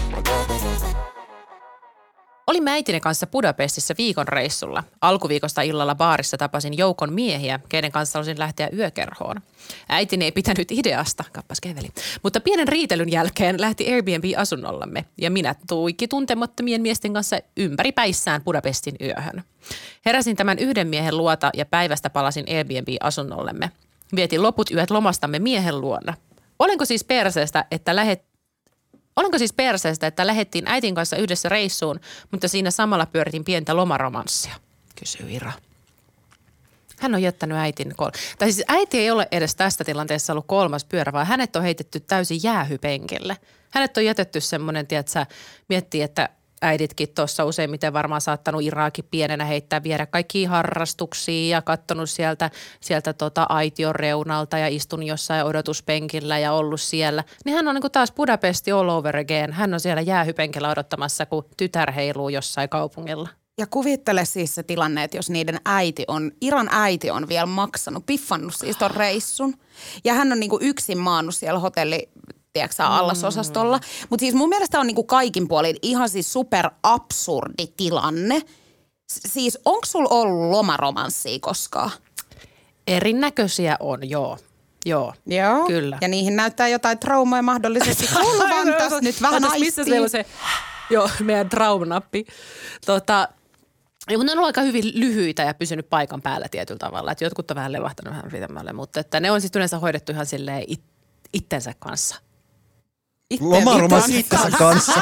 [SPEAKER 1] Olimme äitini kanssa Budapestissa viikon reissulla. Alkuviikosta illalla baarissa tapasin joukon miehiä, keiden kanssa olisin lähteä yökerhoon. Äitini ei pitänyt ideasta, kappas keveli, mutta pienen riitelyn jälkeen lähti Airbnb-asunnollamme ja minä tuikki tuntemattomien miesten kanssa ympäripäissään Budapestin yöhön. Heräsin tämän yhden miehen luota ja päivästä palasin Airbnb-asunnollemme. Vietin loput yöt lomastamme miehen luona. Olenko siis perseestä, että lähet Olenko siis perseestä, että lähdettiin äitin kanssa yhdessä reissuun, mutta siinä samalla pyöritin pientä lomaromanssia? Kysyy Ira. Hän on jättänyt äitin kol... Tai siis äiti ei ole edes tästä tilanteessa ollut kolmas pyörä, vaan hänet on heitetty täysin jäähypenkille. Hänet on jätetty semmoinen, tiedätkö, miettii, että äiditkin tuossa useimmiten varmaan saattanut Iraakin pienenä heittää, viedä kaikkia harrastuksia ja kattonut sieltä, sieltä tota aition reunalta ja istun jossain odotuspenkillä ja ollut siellä. Niin hän on niin kuin taas Budapesti all over again. Hän on siellä jäähypenkillä odottamassa, kun tytär heiluu jossain kaupungilla.
[SPEAKER 3] Ja kuvittele siis se tilanne, että jos niiden äiti on, Iran äiti on vielä maksanut, piffannut siis ton reissun. Ja hän on niinku yksin maannut siellä hotelli, tiedätkö allasosastolla. Mutta siis mun mielestä on niinku kaikin puolin ihan siis super absurdi tilanne. S- siis onko sulla ollut lomaromanssia koskaan?
[SPEAKER 1] Erinäköisiä on, joo. Joo,
[SPEAKER 3] Joo.
[SPEAKER 1] kyllä.
[SPEAKER 3] Ja niihin näyttää jotain traumoja mahdollisesti tulevan tässä nyt vähän
[SPEAKER 1] Ootas, missä
[SPEAKER 3] aistii.
[SPEAKER 1] se on se, joo, meidän traumanappi. Tota, ja, mutta ne on ollut aika hyvin lyhyitä ja pysynyt paikan päällä tietyllä tavalla. Että jotkut on vähän levahtanut vähän pitemmälle, mutta että ne on sitten yleensä hoidettu ihan silleen it, itsensä kanssa.
[SPEAKER 2] Lomaromanssi itsensä kanssa.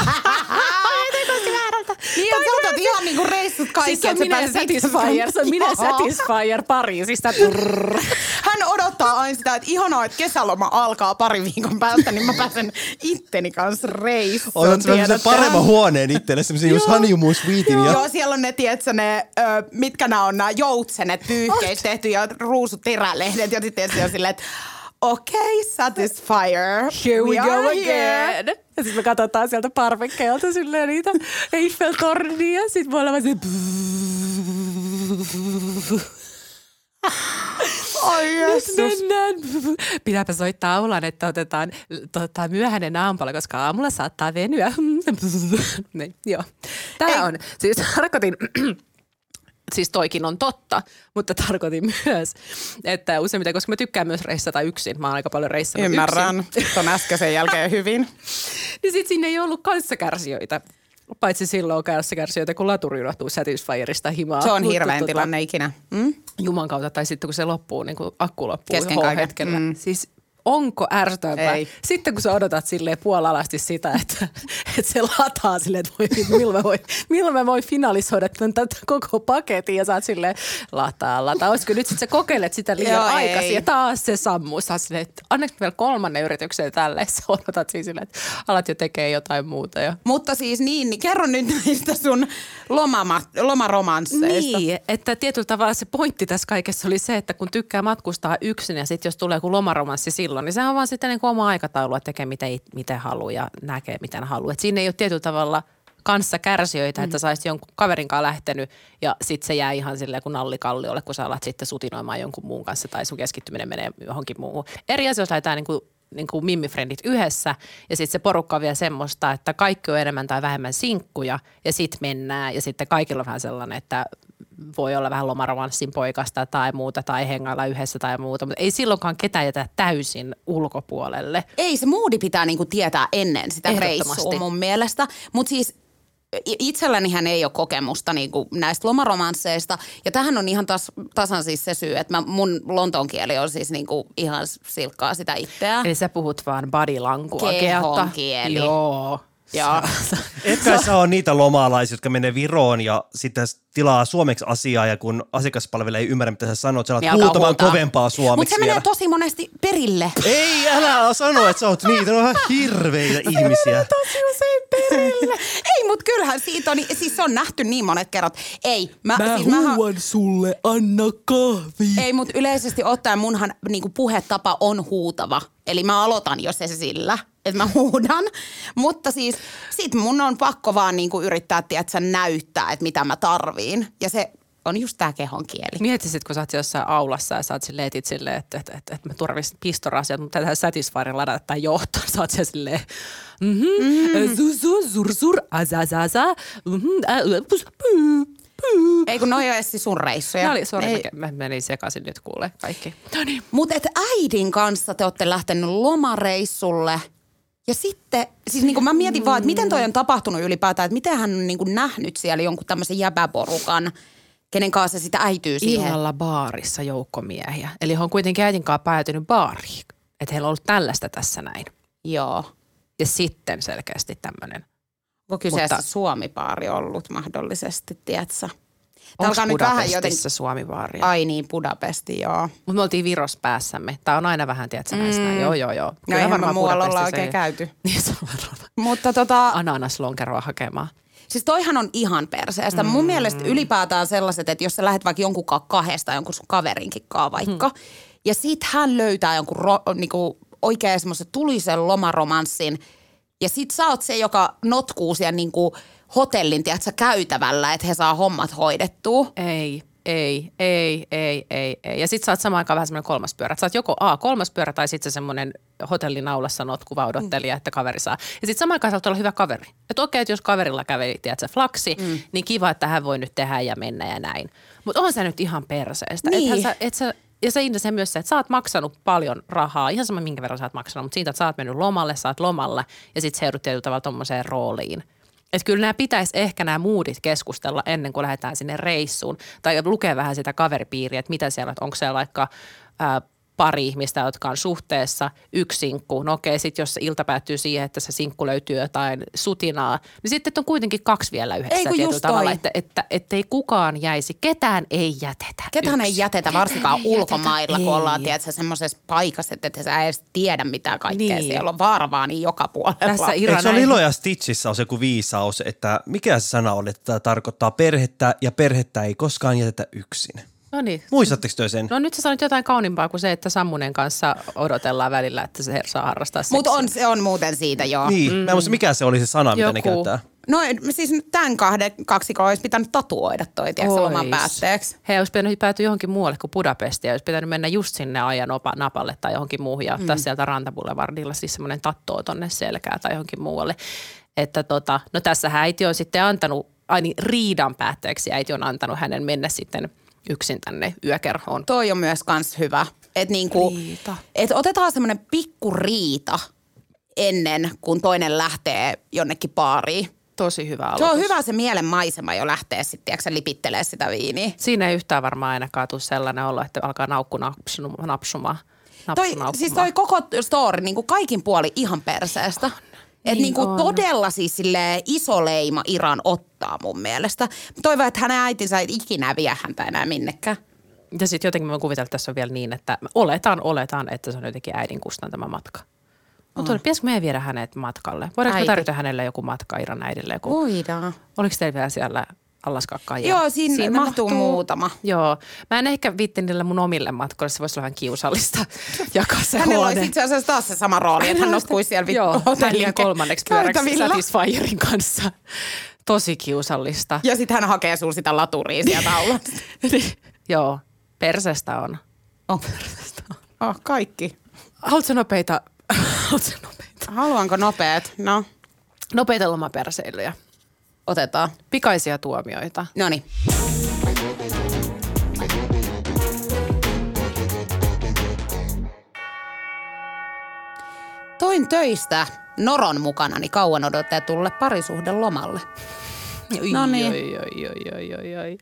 [SPEAKER 3] Niin, että sä otat ihan niinku reissut kaikki.
[SPEAKER 1] Siis se on
[SPEAKER 3] että sä
[SPEAKER 1] minä
[SPEAKER 3] pääset
[SPEAKER 1] Satisfyer, se on minä
[SPEAKER 3] Joo.
[SPEAKER 1] Satisfyer Pariisista.
[SPEAKER 3] Hän odottaa aina sitä, että ihanaa, että kesäloma alkaa pari viikon päästä, niin mä pääsen itteni kanssa reissuun.
[SPEAKER 2] Otat semmoisen paremman huoneen itselle, semmoisen just honeymoon suitein. Ja...
[SPEAKER 3] Joo, siellä on ne, tiedätkö, ne, ö, mitkä nämä on nämä joutsenet pyyhkeistä tehty ja ruusut terälehdet. Ja sitten se on silleen, että okei, okay, Satisfyer.
[SPEAKER 1] Here we,
[SPEAKER 3] are
[SPEAKER 1] go
[SPEAKER 3] here.
[SPEAKER 1] again. Ja sitten me katsotaan sieltä parvekkeelta silleen niitä Eiffel-tornia. Sitten me ollaan se...
[SPEAKER 3] Ai jessus.
[SPEAKER 1] Mennään. Pitääpä soittaa aulan, että otetaan tota, myöhäinen aamupala, koska aamulla saattaa venyä. Niin, joo. Tämä on, siis tarkoitin... Siis toikin on totta, mutta tarkoitin myös, että useimmiten, koska mä tykkään myös reissata yksin. Mä oon aika paljon reissannut
[SPEAKER 3] Ymmärrän.
[SPEAKER 1] yksin.
[SPEAKER 3] Ton äskeisen jälkeen hyvin.
[SPEAKER 1] Niin sit sinne ei ollut kanssakärsijöitä. Paitsi silloin on kanssakärsijöitä, kun laturi unohtuu Satisfyerista himaa.
[SPEAKER 3] Se on
[SPEAKER 1] Mutta
[SPEAKER 3] hirveän
[SPEAKER 1] tota,
[SPEAKER 3] tilanne ikinä. Mm?
[SPEAKER 1] Juman kautta tai sitten kun se loppuu, niin kun akku loppuu
[SPEAKER 3] Kesken
[SPEAKER 1] johon
[SPEAKER 3] kaiken.
[SPEAKER 1] hetkellä.
[SPEAKER 3] Mm.
[SPEAKER 1] Siis onko ärsyttävää?
[SPEAKER 3] Ei.
[SPEAKER 1] Sitten kun sä odotat silleen puolalasti sitä, että, että se lataa silleen, että voi, milloin, mä voi, milloin mä voin finalisoida tätä koko paketin ja sä oot silleen lataa, lataa. Olisiko nyt sit sä kokeilet sitä liian
[SPEAKER 3] Joo,
[SPEAKER 1] aikaisin
[SPEAKER 3] ei.
[SPEAKER 1] ja taas se sammuu. Sä oot silleen, että annaks vielä kolmannen yrityksen tälle. Sä odotat siis silleen, että alat jo tekee jotain muuta jo.
[SPEAKER 3] Mutta siis niin, niin kerro nyt näistä sun lomama, lomaromansseista.
[SPEAKER 1] Niin, että tietyllä tavalla se pointti tässä kaikessa oli se, että kun tykkää matkustaa yksin ja sitten jos tulee joku lomaromanssi silloin, niin se on vaan sitten niin kuin oma aikataulua, tekee miten, miten haluaa ja näkee miten haluaa. Että siinä ei ole tietyllä tavalla kanssa kärsijöitä, mm. että sä olisit jonkun kaverin kanssa lähtenyt ja sitten se jää ihan silleen kuin nallikalliolle, kun sä alat sitten sutinoimaan jonkun muun kanssa tai sun keskittyminen menee johonkin muuhun. Eri asia, jos lähdetään niin kuin niin kuin mimmifrendit yhdessä ja sitten se porukka on vielä semmoista, että kaikki on enemmän tai vähemmän sinkkuja ja sitten mennään ja sitten kaikilla on vähän sellainen, että voi olla vähän lomaromanssin poikasta tai muuta tai hengailla yhdessä tai muuta, mutta ei silloinkaan ketään jätä täysin ulkopuolelle.
[SPEAKER 3] Ei, se moodi pitää niinku tietää ennen sitä reissua mun mielestä, mutta siis itsellänihän ei ole kokemusta niinku näistä lomaromansseista. Ja tähän on ihan tas, tasan siis se syy, että mä, mun lontoon kieli on siis niinku ihan silkkaa sitä itseään.
[SPEAKER 1] Eli sä puhut vaan body languagea.
[SPEAKER 3] Kehon kieli.
[SPEAKER 1] Joo.
[SPEAKER 3] Joo.
[SPEAKER 2] Etkä sä ole niitä lomalaisia, jotka menee Viroon ja sitten tilaa suomeksi asiaa ja kun asiakaspalvelija ei ymmärrä, mitä sä sanot, sä alat huutamaan kovempaa suomeksi.
[SPEAKER 3] Mutta se menee tosi monesti perille.
[SPEAKER 2] Ei, älä sano, että sä oot niitä. Ne on ihan hirveitä ihmisiä.
[SPEAKER 3] Tosi usein perille. Ei, mutta kyllähän siitä on, siis se on nähty niin monet kerrat. Ei, mä,
[SPEAKER 1] Mä
[SPEAKER 3] siis
[SPEAKER 1] huuan mä... sulle, anna kahvi.
[SPEAKER 3] Ei, mutta yleisesti ottaen munhan niinku puhetapa on huutava. Eli mä aloitan jo se sillä, että mä huudan. Mutta siis sit mun on pakko vaan niinku yrittää, tiedätkö, näyttää, että mitä mä tarviin. Ja se on just tää kehon kieli.
[SPEAKER 1] Mietisit, kun sä oot jossain aulassa ja sä oot silleen, etit silleen, että, että, että, että mä turvisin pistorasiat, mutta tätä Satisfyerin ladata tai johtoa. Sä oot siellä silleen, mhm, zuzu, zur, zur, azazaza, mhm,
[SPEAKER 3] Ei kun noi on edes sun reissuja.
[SPEAKER 1] No oli, sori, mä menin sekaisin nyt kuulee kaikki. No niin.
[SPEAKER 3] Mutta et äidin kanssa te olette lähtenyt lomareissulle. Ja sitten, siis niin kuin mä mietin vaan, että miten toi on tapahtunut ylipäätään, että miten hän on niin kuin nähnyt siellä jonkun tämmöisen jäbäporukan, kenen kanssa sitä äityy siihen.
[SPEAKER 1] Illalla baarissa joukkomiehiä. Eli he on kuitenkin äitin kanssa päätynyt baariin. Että heillä on ollut tällaista tässä näin.
[SPEAKER 3] Joo.
[SPEAKER 1] Ja sitten selkeästi tämmöinen.
[SPEAKER 3] Onko kyseessä
[SPEAKER 1] Mutta...
[SPEAKER 3] Suomi-baari ollut mahdollisesti, tietsä?
[SPEAKER 1] Onko Budapestissa joten... Suomi-baari?
[SPEAKER 3] Ai niin, Budapesti, joo.
[SPEAKER 1] Mutta me oltiin Virossa päässämme. Tää on aina vähän, tietsä, näistä. Mm. Joo, joo, joo.
[SPEAKER 3] No eihän me muualla olla oikein ei... käyty.
[SPEAKER 1] Niin se on
[SPEAKER 3] Mutta tota...
[SPEAKER 1] Ananaslonkeroa hakemaan.
[SPEAKER 3] Siis toihan on ihan perseestä. Mm. Mun mielestä ylipäätään sellaiset, että jos sä lähdet vaikka jonkun kahdesta, jonkun sun kaverinkin kaa vaikka, mm. ja sit hän löytää jonkun ro, niinku, oikein semmoisen tulisen lomaromanssin, ja sit sä oot se, joka notkuu siellä niinku hotellin, tiedätkö, käytävällä, että he saa hommat hoidettua.
[SPEAKER 1] Ei, ei, ei, ei, ei, ei. Ja sit sä oot samaan aikaan vähän semmoinen kolmas pyörä. Sä oot joko A, kolmas pyörä, tai sit se semmoinen hotellinaulassa notkuva odottelija, mm. että kaveri saa. Ja sit samaan aikaan sä oot olla hyvä kaveri. Että okei, että jos kaverilla kävi, tiedätkö, flaksi, mm. niin kiva, että hän voi nyt tehdä ja mennä ja näin. Mutta on se nyt ihan perseestä.
[SPEAKER 3] Niin.
[SPEAKER 1] Ethän sä, et sä, ja se se myös se, että sä oot maksanut paljon rahaa, ihan sama minkä verran sä oot maksanut, mutta siitä, että sä oot mennyt lomalle, sä oot lomalla ja sit se joudut tietyllä tavalla tommoseen rooliin. Että kyllä nämä pitäisi ehkä nämä moodit keskustella ennen kuin lähdetään sinne reissuun. Tai lukee vähän sitä kaveripiiriä, että mitä siellä on. Onko siellä vaikka ää, pari ihmistä, jotka on suhteessa, yksi sinkku. No okei, sitten jos se ilta päättyy siihen, että se sinkku löytyy jotain sutinaa, niin sitten on kuitenkin kaksi vielä yhdessä tietyllä tavalla. Että, että, että ei kukaan jäisi, ketään ei jätetä.
[SPEAKER 3] Ketään
[SPEAKER 1] yksin.
[SPEAKER 3] ei jätetä, varsinkaan
[SPEAKER 1] ei
[SPEAKER 3] ulkomailla,
[SPEAKER 1] jätetä,
[SPEAKER 3] kun
[SPEAKER 1] ei.
[SPEAKER 3] ollaan tiedätkö, semmoisessa paikassa, että sä edes tiedä mitä kaikkea
[SPEAKER 1] Niin.
[SPEAKER 3] siellä on. Vaara niin joka puolella.
[SPEAKER 1] Tässä
[SPEAKER 2] Eikö se ole Lilo ja Stitchissä on se joku viisaus, että mikä se sana on, että tämä tarkoittaa perhettä ja perhettä ei koskaan jätetä yksin?
[SPEAKER 1] No niin.
[SPEAKER 2] Muistatteko te sen?
[SPEAKER 1] No nyt sä sanoit jotain kauniimpaa kuin se, että Sammunen kanssa odotellaan välillä, että se saa harrastaa seksiä.
[SPEAKER 3] Mutta on, se on muuten siitä, joo.
[SPEAKER 2] Niin, mm. mä en muista mikä se oli se sana, mitä
[SPEAKER 1] Joku.
[SPEAKER 2] ne käyttää.
[SPEAKER 3] No siis tämän kahden kaksikolla olisi pitänyt tatuoida toi, tiedätkö, loman päätteeksi.
[SPEAKER 1] He olisi pitänyt päätyä johonkin muualle kuin Budapestiin. Olisi pitänyt mennä just sinne ajan napalle tai johonkin muuhun ja ottaa mm. sieltä Rantaboulevardilla siis semmoinen tattoo tonne selkää tai johonkin muualle. Että tota, no tässä äiti on sitten antanut, aini riidan päätteeksi äiti on antanut hänen mennä sitten yksin tänne yökerhoon.
[SPEAKER 3] Toi on myös kans hyvä. Että niinku, et otetaan semmoinen pikku riita ennen kuin toinen lähtee jonnekin baariin.
[SPEAKER 1] Tosi hyvä aloitus.
[SPEAKER 3] Se on hyvä se mielen maisema jo lähtee sitten, tiedätkö, lipittelee sitä viiniä.
[SPEAKER 1] Siinä ei yhtään varmaan ainakaan tule sellainen olo, että alkaa naukku napsumaan.
[SPEAKER 3] Toi, siis toi koko story niin kuin kaikin puoli ihan perseestä. Että niin niinku todella siis silleen iso leima Iran ottaa mun mielestä. Toivon, että hänen äitinsä ei ikinä vie häntä enää minnekään.
[SPEAKER 1] Ja sitten jotenkin mä voin kuvitella, että tässä on vielä niin, että oletaan, oletaan, että se on jotenkin äidin kustantama matka. Mutta oh. pitäisikö meidän viedä hänet matkalle? Voidaanko me tarjota hänelle joku matka Iran äidille? Joku?
[SPEAKER 3] Voidaan.
[SPEAKER 1] Oliko teillä vielä siellä Allaskakkaajia?
[SPEAKER 3] Joo, siinä, siinä mahtuu, mahtuu muutama.
[SPEAKER 1] Joo. Mä en ehkä viitti niille mun omille matkoille, se voisi olla vähän kiusallista jakaa se
[SPEAKER 3] hänellä
[SPEAKER 1] huone.
[SPEAKER 3] olisi itse asiassa taas se sama rooli, että hän notkuisi siellä
[SPEAKER 1] Joo, hotellin kolmanneksi pyöräksi Satisfyerin kanssa. Tosi kiusallista.
[SPEAKER 3] Ja sitten hän hakee sulla sitä laturia sieltä aulasta.
[SPEAKER 1] Joo, persestä on.
[SPEAKER 3] Oh, persestä on. Oh, kaikki.
[SPEAKER 1] Haluatko nopeita? Haluatko nopeita?
[SPEAKER 3] Haluanko nopeat? No.
[SPEAKER 1] Nopeita lomaperseilyjä.
[SPEAKER 3] Otetaan.
[SPEAKER 1] Pikaisia tuomioita.
[SPEAKER 3] Noniin. Toin töistä Noron mukanani kauan odotetulle parisuhdelomalle.
[SPEAKER 1] No niin. Oi, oi, oi, oi, oi, oi.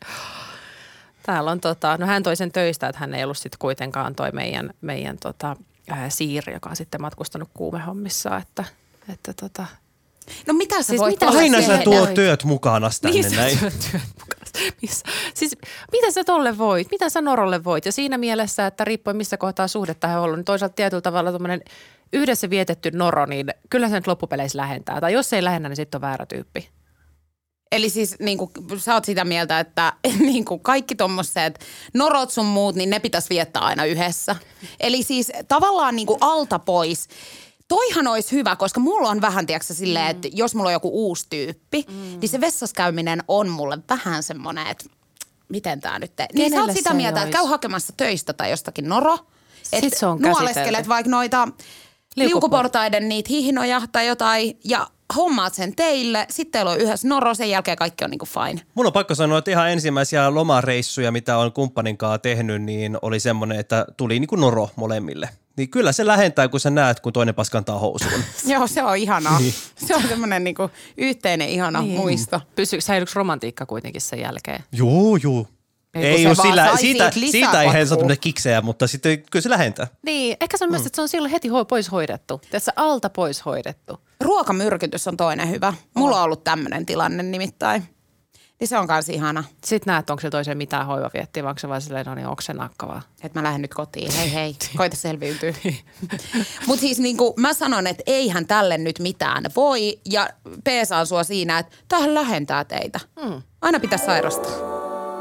[SPEAKER 1] Täällä on tota, no hän toi sen töistä, että hän ei ollut sitten kuitenkaan toi meidän, meidän tota, ää, Siiri, joka on sitten matkustanut kuumehommissa, että, että tota.
[SPEAKER 3] No mitä siis,
[SPEAKER 2] mitä aina sä tuot työt mukana tänne
[SPEAKER 1] niin,
[SPEAKER 2] näin.
[SPEAKER 1] Niin työt mukana. Missä? Siis mitä sä tolle voit? Mitä sä Norolle voit? Ja siinä mielessä, että riippuen missä kohtaa suhdetta he on ollut, niin toisaalta tietyllä tavalla tommoinen yhdessä vietetty Noro, niin kyllä se nyt loppupeleissä lähentää. Tai jos ei lähennä, niin sitten on väärä tyyppi.
[SPEAKER 3] Eli siis niin kuin, sä oot sitä mieltä, että niin kuin kaikki tommoset norot sun muut, niin ne pitäisi viettää aina yhdessä. Eli siis tavallaan niin kuin alta pois. Toihan olisi hyvä, koska mulla on vähän, tiedätkö silleen, että jos mulla on joku uusi tyyppi, mm. niin se vessaskäyminen on mulle vähän semmoinen, että miten tää nyt te... Niin sä oot sitä mieltä, että käy hakemassa töistä tai jostakin Noro. Että nuoleskelet vaikka noita liukuportaiden niitä hihnoja tai jotain ja hommaat sen teille, sitten teillä on yhdessä Noro, sen jälkeen kaikki on niinku fine.
[SPEAKER 2] Mun on pakko sanoa, että ihan ensimmäisiä lomareissuja, mitä on kumppaninkaan tehnyt, niin oli semmoinen, että tuli niinku Noro molemmille. Niin kyllä se lähentää, kun sä näet, kun toinen paskantaa housuun.
[SPEAKER 3] Joo, se on ihanaa. Niin. Se on semmoinen niinku yhteinen ihana niin. muisto.
[SPEAKER 1] Pysyykö säilyykö romantiikka kuitenkin sen jälkeen?
[SPEAKER 2] Joo, joo. Ei, ei ole sillä, siitä, siitä ei he saa kiksejä, mutta sitten kyllä se lähentää.
[SPEAKER 1] Niin, ehkä se on mm. myös, että se on silloin heti ho- pois hoidettu. Tässä alta pois hoidettu.
[SPEAKER 3] Ruokamyrkytys on toinen hyvä. Mulla on ollut tämmöinen tilanne nimittäin. Niin se on kans ihana.
[SPEAKER 1] Sitten näet, onko se toiseen mitään hoivaviettiä, vai onko se vaan silleen, no niin, onko se nakkavaa?
[SPEAKER 3] Että mä lähden nyt kotiin, hei hei, koita selviytyä. Mutta siis niinku mä sanon, että eihän tälle nyt mitään voi ja peesaan sua siinä, että tämähän lähentää teitä. Mm. Aina pitää sairastaa.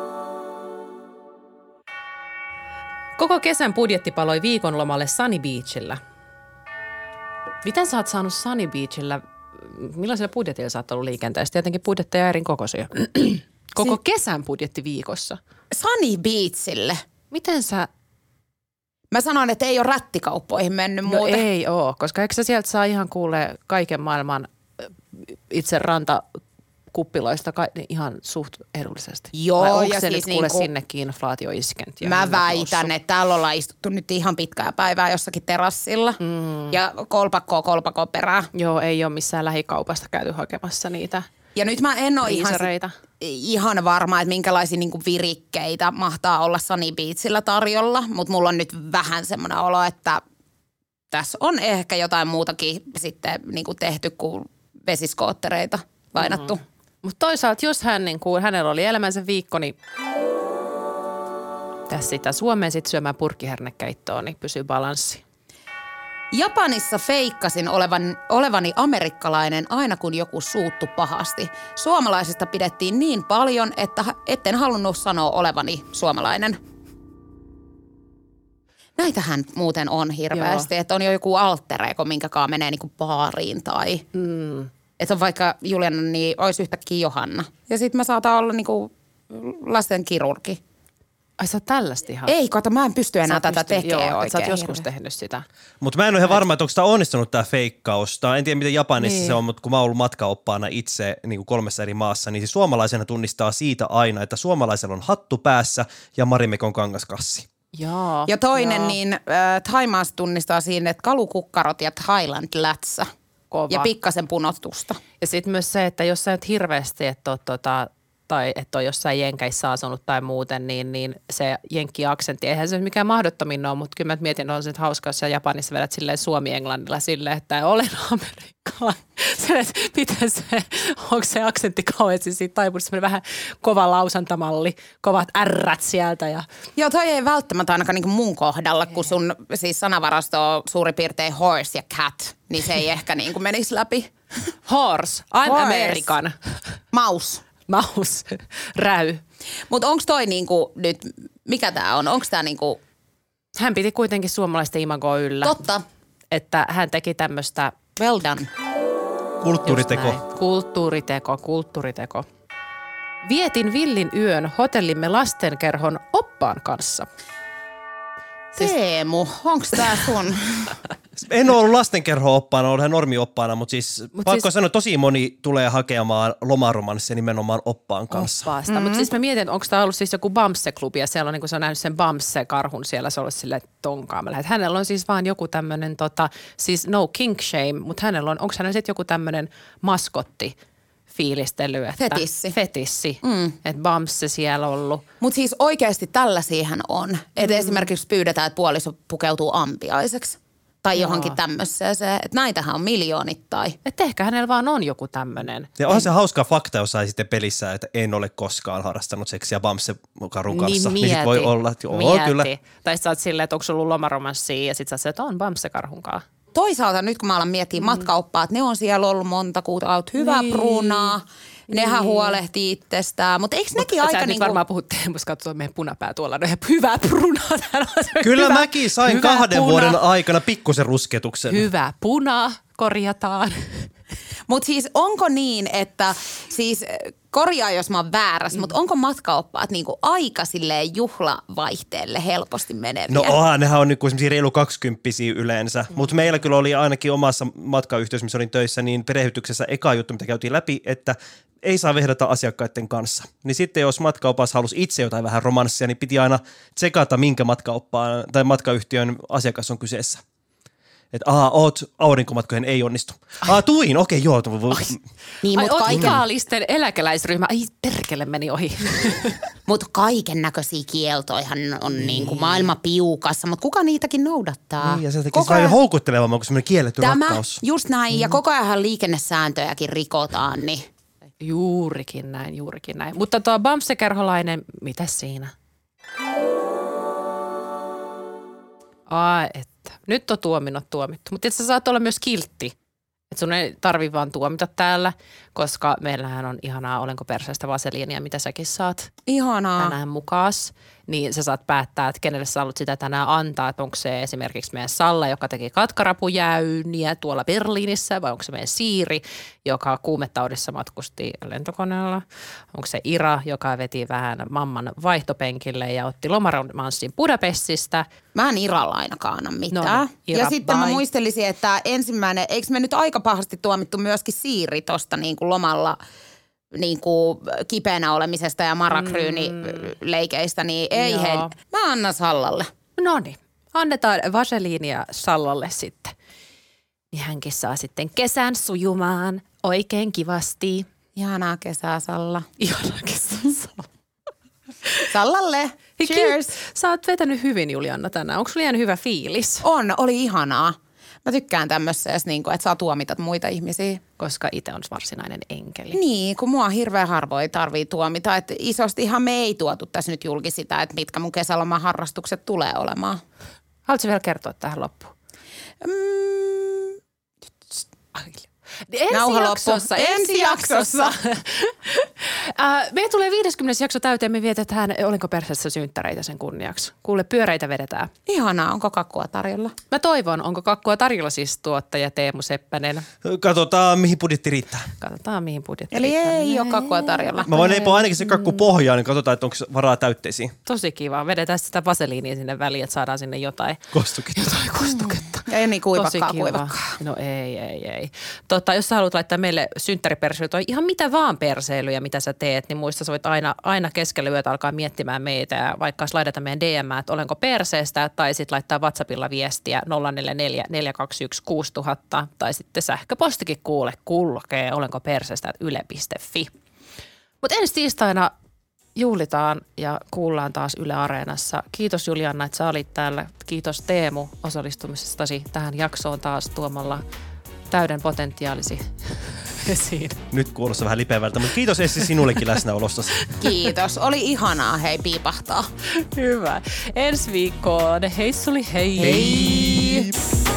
[SPEAKER 1] Koko kesän budjetti paloi viikonlomalle Sunny Beachillä. Miten sä oot saanut Sunny Beachillä, millaisella budjetilla sä oot ollut liikenteessä? Tietenkin budjetteja eri kokoisia. Koko si- kesän budjetti viikossa.
[SPEAKER 3] Sunny Beachille?
[SPEAKER 1] Miten sä...
[SPEAKER 3] Mä sanon, että ei ole rättikauppoihin mennyt
[SPEAKER 1] no
[SPEAKER 3] muuten.
[SPEAKER 1] ei oo, koska eikö sä sieltä saa ihan kuulee kaiken maailman itse ranta... kuppiloista ka- niin ihan suht edullisesti.
[SPEAKER 3] Joo,
[SPEAKER 1] vai onko
[SPEAKER 3] ja
[SPEAKER 1] se
[SPEAKER 3] siis
[SPEAKER 1] nyt kuule
[SPEAKER 3] niinku,
[SPEAKER 1] sinnekin inflaatio iskenut?
[SPEAKER 3] Mä väitän, että täällä ollaan istuttu nyt ihan pitkää päivää jossakin terassilla mm. ja kolpakkoa kolpakkoa perään.
[SPEAKER 1] Joo, ei ole missään lähikaupasta käyty hakemassa niitä.
[SPEAKER 3] Ja nyt mä en ole ihan, ihan varma, että minkälaisia niinku virikkeitä mahtaa olla Sunny Beachillä tarjolla, mutta mulla on nyt vähän semmoinen olo, että tässä on ehkä jotain muutakin sitten niinku tehty kuin vesiskoottereita painattu. Mm.
[SPEAKER 1] Mutta toisaalta, jos hän, niin kuin, hänellä oli elämänsä viikko, niin tässä sitä Suomeen sitten syömään purkkihernekeittoa, niin pysyy balanssi.
[SPEAKER 3] Japanissa feikkasin olevan, olevani amerikkalainen aina kun joku suuttu pahasti. Suomalaisista pidettiin niin paljon, että etten halunnut sanoa olevani suomalainen. Näitähän muuten on hirveästi, Joo. että on jo joku alter ego, minkäkaan menee niinku baariin tai... Mm. Että on vaikka Juliana, niin olisi yhtäkkiä Johanna. Ja sitten mä saatan olla niinku lasten kirurgi.
[SPEAKER 1] Ai sä oot tällaista ihan?
[SPEAKER 3] Ei, kato, mä en pysty enää tätä
[SPEAKER 1] pysty,
[SPEAKER 3] tekemään
[SPEAKER 1] joo,
[SPEAKER 3] oikein.
[SPEAKER 1] Sä oot joskus tehnyt sitä.
[SPEAKER 2] Mutta mä en ole ihan varma, että onko tämä onnistunut tämä feikkaus. Tää, en tiedä, miten Japanissa niin. se on, mutta kun mä oon ollut matkaoppaana itse niin kuin kolmessa eri maassa, niin siis suomalaisena tunnistaa siitä aina, että suomalaisella on hattu päässä ja Marimekon kangaskassi.
[SPEAKER 1] Jaa,
[SPEAKER 3] ja toinen,
[SPEAKER 1] jaa.
[SPEAKER 3] niin äh, Thaimaassa tunnistaa siinä, että kalukukkarot ja Thailand lätsä. Kova. Ja pikkasen punotusta.
[SPEAKER 1] Ja sitten myös se, että jos sä et hirveästi et ole tota, tai että on jossain Jenkeissä asunut tai muuten, niin, niin se jenkki-aksentti, eihän se mikään mahdottomin ole, mutta kyllä mä mietin, että on se hauskaa, jos sä Japanissa vedät silleen suomi-englannilla silleen, että olen amerikkalainen. Se, että miten se, onko se aksentti kauheasti siitä taipunut, semmoinen vähän kova lausantamalli, kovat ärrät sieltä. Ja...
[SPEAKER 3] Joo, toi ei välttämättä ainakaan niin mun kohdalla, kun sun siis sanavarasto on suurin piirtein horse ja cat, niin se ei ehkä niin kuin menisi läpi.
[SPEAKER 1] Horse, I'm
[SPEAKER 3] Horse.
[SPEAKER 1] American.
[SPEAKER 3] Mouse.
[SPEAKER 1] Mouse, räy.
[SPEAKER 3] Mutta onko toi niinku nyt, mikä tää on? Onko tää niinku...
[SPEAKER 1] Hän piti kuitenkin suomalaisten imagoa yllä.
[SPEAKER 3] Totta.
[SPEAKER 1] Että hän teki tämmöistä...
[SPEAKER 3] Well done.
[SPEAKER 2] Kulttuuriteko.
[SPEAKER 3] Kulttuuriteko,
[SPEAKER 1] kulttuuriteko. Vietin villin yön hotellimme lastenkerhon oppaan kanssa.
[SPEAKER 3] Siis... Teemu, onko tää sun?
[SPEAKER 2] En ole ollut lastenkerho-oppaana, olen ihan normi-oppaana, mutta siis
[SPEAKER 1] Mut
[SPEAKER 2] pakko
[SPEAKER 1] siis...
[SPEAKER 2] sanoa, tosi moni tulee hakemaan lomaromanssia nimenomaan oppaan kanssa.
[SPEAKER 1] Oppaasta. Mm-hmm. Mutta siis mä mietin, onko tämä ollut siis joku Bamse-klubi ja siellä on, niin kun se on nähnyt sen Bamse-karhun siellä, se on ollut silleen tonkaamalla. Että hänellä on siis vaan joku tämmöinen, tota, siis no kink shame, mutta hänellä on, onko hänellä sitten joku tämmöinen maskotti? Fiilistely, että
[SPEAKER 3] Fetissi.
[SPEAKER 1] Fetissi, mm. että Bamse siellä ollut.
[SPEAKER 3] Mutta siis oikeasti tällaisiahan on. Että mm. esimerkiksi pyydetään, että puoliso pukeutuu ampiaiseksi. Tai
[SPEAKER 1] Joo.
[SPEAKER 3] johonkin tämmöiseen. Että näitähän on miljoonittain.
[SPEAKER 1] Että ehkä hänellä vaan on joku tämmöinen.
[SPEAKER 2] Ja onhan se hauska fakta, jos sai sitten pelissä, että en ole koskaan harrastanut seksiä Bamse-karun kanssa.
[SPEAKER 1] Niin,
[SPEAKER 2] niin sit voi olla, että joo, kyllä.
[SPEAKER 1] Tai sä oot silleen, että onko sulla ollut lomaromanssia ja sit sä että on Bamse-karhunkaan.
[SPEAKER 3] Toisaalta nyt kun mä alan miettiä mm. matkaoppaat, ne on siellä ollut monta kuuta, oot hyvä niin. Brunaa. Nehän niin. huolehtii itsestään, mutta eikö nekin
[SPEAKER 1] Mut
[SPEAKER 3] aika
[SPEAKER 1] sä
[SPEAKER 3] niinku...
[SPEAKER 1] Sä varmaan puhut Teemus, katsotaan meidän punapää tuolla. No hyvä bruna.
[SPEAKER 2] Kyllä
[SPEAKER 1] hyvä,
[SPEAKER 2] mäkin sain kahden puna. vuoden aikana pikkusen rusketuksen.
[SPEAKER 1] Hyvä puna, korjataan.
[SPEAKER 3] Mutta siis onko niin, että siis korjaa jos mä oon väärässä, mm. mutta onko matkaoppaat niinku aika silleen juhlavaihteelle helposti meneviä?
[SPEAKER 2] No oha, nehän on niinku semmosia reilu kaksikymppisiä yleensä, mm. mutta meillä kyllä oli ainakin omassa matkayhtiössä, missä olin töissä, niin perehdytyksessä eka juttu, mitä käytiin läpi, että ei saa vehdata asiakkaiden kanssa. Niin sitten jos matkaopas halusi itse jotain vähän romanssia, niin piti aina tsekata, minkä matkaoppaan tai matkayhtiön asiakas on kyseessä. Että aha, oot aurinkomatkojen ei onnistu. Ai. Ah, tuin, okei, okay, joo.
[SPEAKER 3] Niin,
[SPEAKER 1] Ai,
[SPEAKER 3] mut
[SPEAKER 1] oot
[SPEAKER 3] kaiken...
[SPEAKER 1] ikaalisten eläkeläisryhmä. Ai, perkele meni ohi.
[SPEAKER 3] Mutta kaiken näköisiä kieltoihan on niin. niinku maailma piukassa, mutta kuka niitäkin noudattaa?
[SPEAKER 2] Niin, ja se tekisi ajan houkuttelevamman kuin semmoinen kielletty
[SPEAKER 3] Tämä,
[SPEAKER 2] rakkaus.
[SPEAKER 3] Just näin, mm. ja koko ajan liikennesääntöjäkin rikotaan, niin...
[SPEAKER 1] Juurikin näin, juurikin näin. Mutta tuo Bamse-kerholainen, mitä siinä? Ai, että. Nyt on tuominnot tuomittu, mutta sä saat olla myös kiltti. Että sun ei tarvi vaan tuomita täällä, koska meillähän on ihanaa olenko perseestä vaseliinia, mitä säkin saat.
[SPEAKER 3] Ihanaa.
[SPEAKER 1] Tänään mukaas. Niin sä saat päättää, että kenelle sä haluat sitä tänään antaa. Että onko se esimerkiksi meidän Salla, joka teki katkarapujäyniä tuolla Berliinissä, vai onko se meidän Siiri, joka kuumetaudissa matkusti lentokoneella. Onko se Ira, joka veti vähän mamman vaihtopenkille ja otti lomaromanssin Budapestista.
[SPEAKER 3] Mä en Iralla ainakaan anna mitään.
[SPEAKER 1] No, Ira,
[SPEAKER 3] ja sitten
[SPEAKER 1] bye.
[SPEAKER 3] Mä muistelisin, että ensimmäinen, eikö me nyt aika pahasti tuomittu myöskin Siiri tosta niin kuin lomalla niin kuin kipeänä olemisesta ja marakryynileikeistä, niin ei
[SPEAKER 1] Joo.
[SPEAKER 3] he. Mä annan Sallalle.
[SPEAKER 1] No niin, annetaan vaseliinia Sallalle sitten. Niin hänkin saa sitten kesän sujumaan oikein kivasti.
[SPEAKER 3] Ihanaa kesää, Salla.
[SPEAKER 1] Ihanaa kesää, Salla.
[SPEAKER 3] Sallalle. Cheers.
[SPEAKER 1] Sä oot vetänyt hyvin, Julianna, tänään. Onko sulla jäänyt hyvä fiilis?
[SPEAKER 3] On, oli ihanaa. Mä tykkään tämmöisessä, niin että saa tuomita muita ihmisiä.
[SPEAKER 1] Koska itse on varsinainen enkeli.
[SPEAKER 3] Niin, kun mua hirveän harvoin tarvii tuomita. Että isostihan me ei tuotu tässä nyt julki sitä, että mitkä mun kesäloman harrastukset tulee olemaan.
[SPEAKER 1] Haluatko vielä kertoa tähän loppuun?
[SPEAKER 3] Mm.
[SPEAKER 1] Ensi
[SPEAKER 3] Nauha
[SPEAKER 1] jaksossa,
[SPEAKER 3] loppu.
[SPEAKER 1] ensi jaksossa. Me tulee viideskymmenes jakso täyteen, me vietetään Olenko perseessä synttäreitä sen kunniaksi. Kuule, pyöreitä vedetään.
[SPEAKER 3] Ihanaa, onko kakkua tarjolla?
[SPEAKER 1] Mä toivon, onko kakkua tarjolla siis tuottaja Teemu Seppänen.
[SPEAKER 2] Katsotaan, mihin budjetti riittää.
[SPEAKER 1] Katsotaan, mihin budjetti
[SPEAKER 3] Eli
[SPEAKER 1] riittää.
[SPEAKER 3] ei ole kakkua tarjolla.
[SPEAKER 2] Mä voin leipoa ainakin se kakku pohjaan, niin katsotaan, että onko varaa täytteisiin.
[SPEAKER 1] Tosi kiva. Vedetään sitä vaseliinia sinne väliin, että saadaan sinne jotain.
[SPEAKER 2] Kostuketta.
[SPEAKER 1] Jotain kostuketta.
[SPEAKER 3] Ei niin kuivakkaa, kuivakkaa.
[SPEAKER 1] No ei, ei, ei. Totta, jos sä haluat laittaa meille synttäriperseilyä tai ihan mitä vaan perseilyjä, mitä sä teet, niin muista sä voit aina, aina keskellä yötä alkaa miettimään meitä ja vaikka laiteta meidän D M, että olenko perseestä tai sitten laittaa WhatsAppilla viestiä nolla neljä neljä neljä kaksi yksi kuusi nolla nolla nolla tai sitten sähköpostikin kuule kulkee olenko perseestä yle piste fi. Mutta ensi tiistaina juhlitaan ja kuullaan taas Yle Areenassa. Kiitos Julianna, että sä olit täällä. Kiitos Teemu osallistumisestasi tähän jaksoon taas tuomalla täyden potentiaalisi esiin.
[SPEAKER 2] Nyt kuulostaa vähän lipeävältä, mutta kiitos Essi sinullekin läsnäolostasi.
[SPEAKER 3] Kiitos. Oli ihanaa hei piipahtaa.
[SPEAKER 1] Hyvä. Ensi viikkoon. Heissuli hei.
[SPEAKER 2] Hei.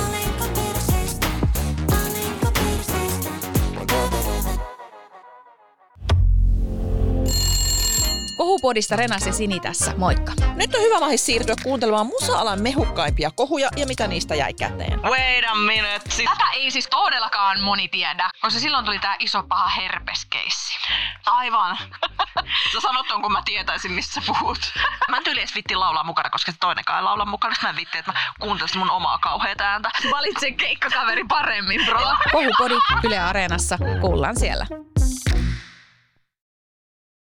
[SPEAKER 4] Kohupodista Renas ja Sini tässä, moikka.
[SPEAKER 5] Nyt on hyvä mahis siirtyä kuuntelemaan musa-alan mehukkaimpia kohuja ja mitä niistä jäi käteen.
[SPEAKER 6] Wait a minute. Tätä ei siis todellakaan moni tiedä, koska silloin tuli tää iso paha herpeskeissi. Aivan. Sä sanot on, kun mä tietäisin, missä puhut. Mä en tyyli edes vitti laulaa mukana, koska se toinenkaan ei laula mukana. Mä en vitti, että mä kuuntelisin mun omaa kauheata ääntä. Valitse keikkakaveri paremmin, bro.
[SPEAKER 4] Kohupodi Yle Areenassa, kuullaan siellä.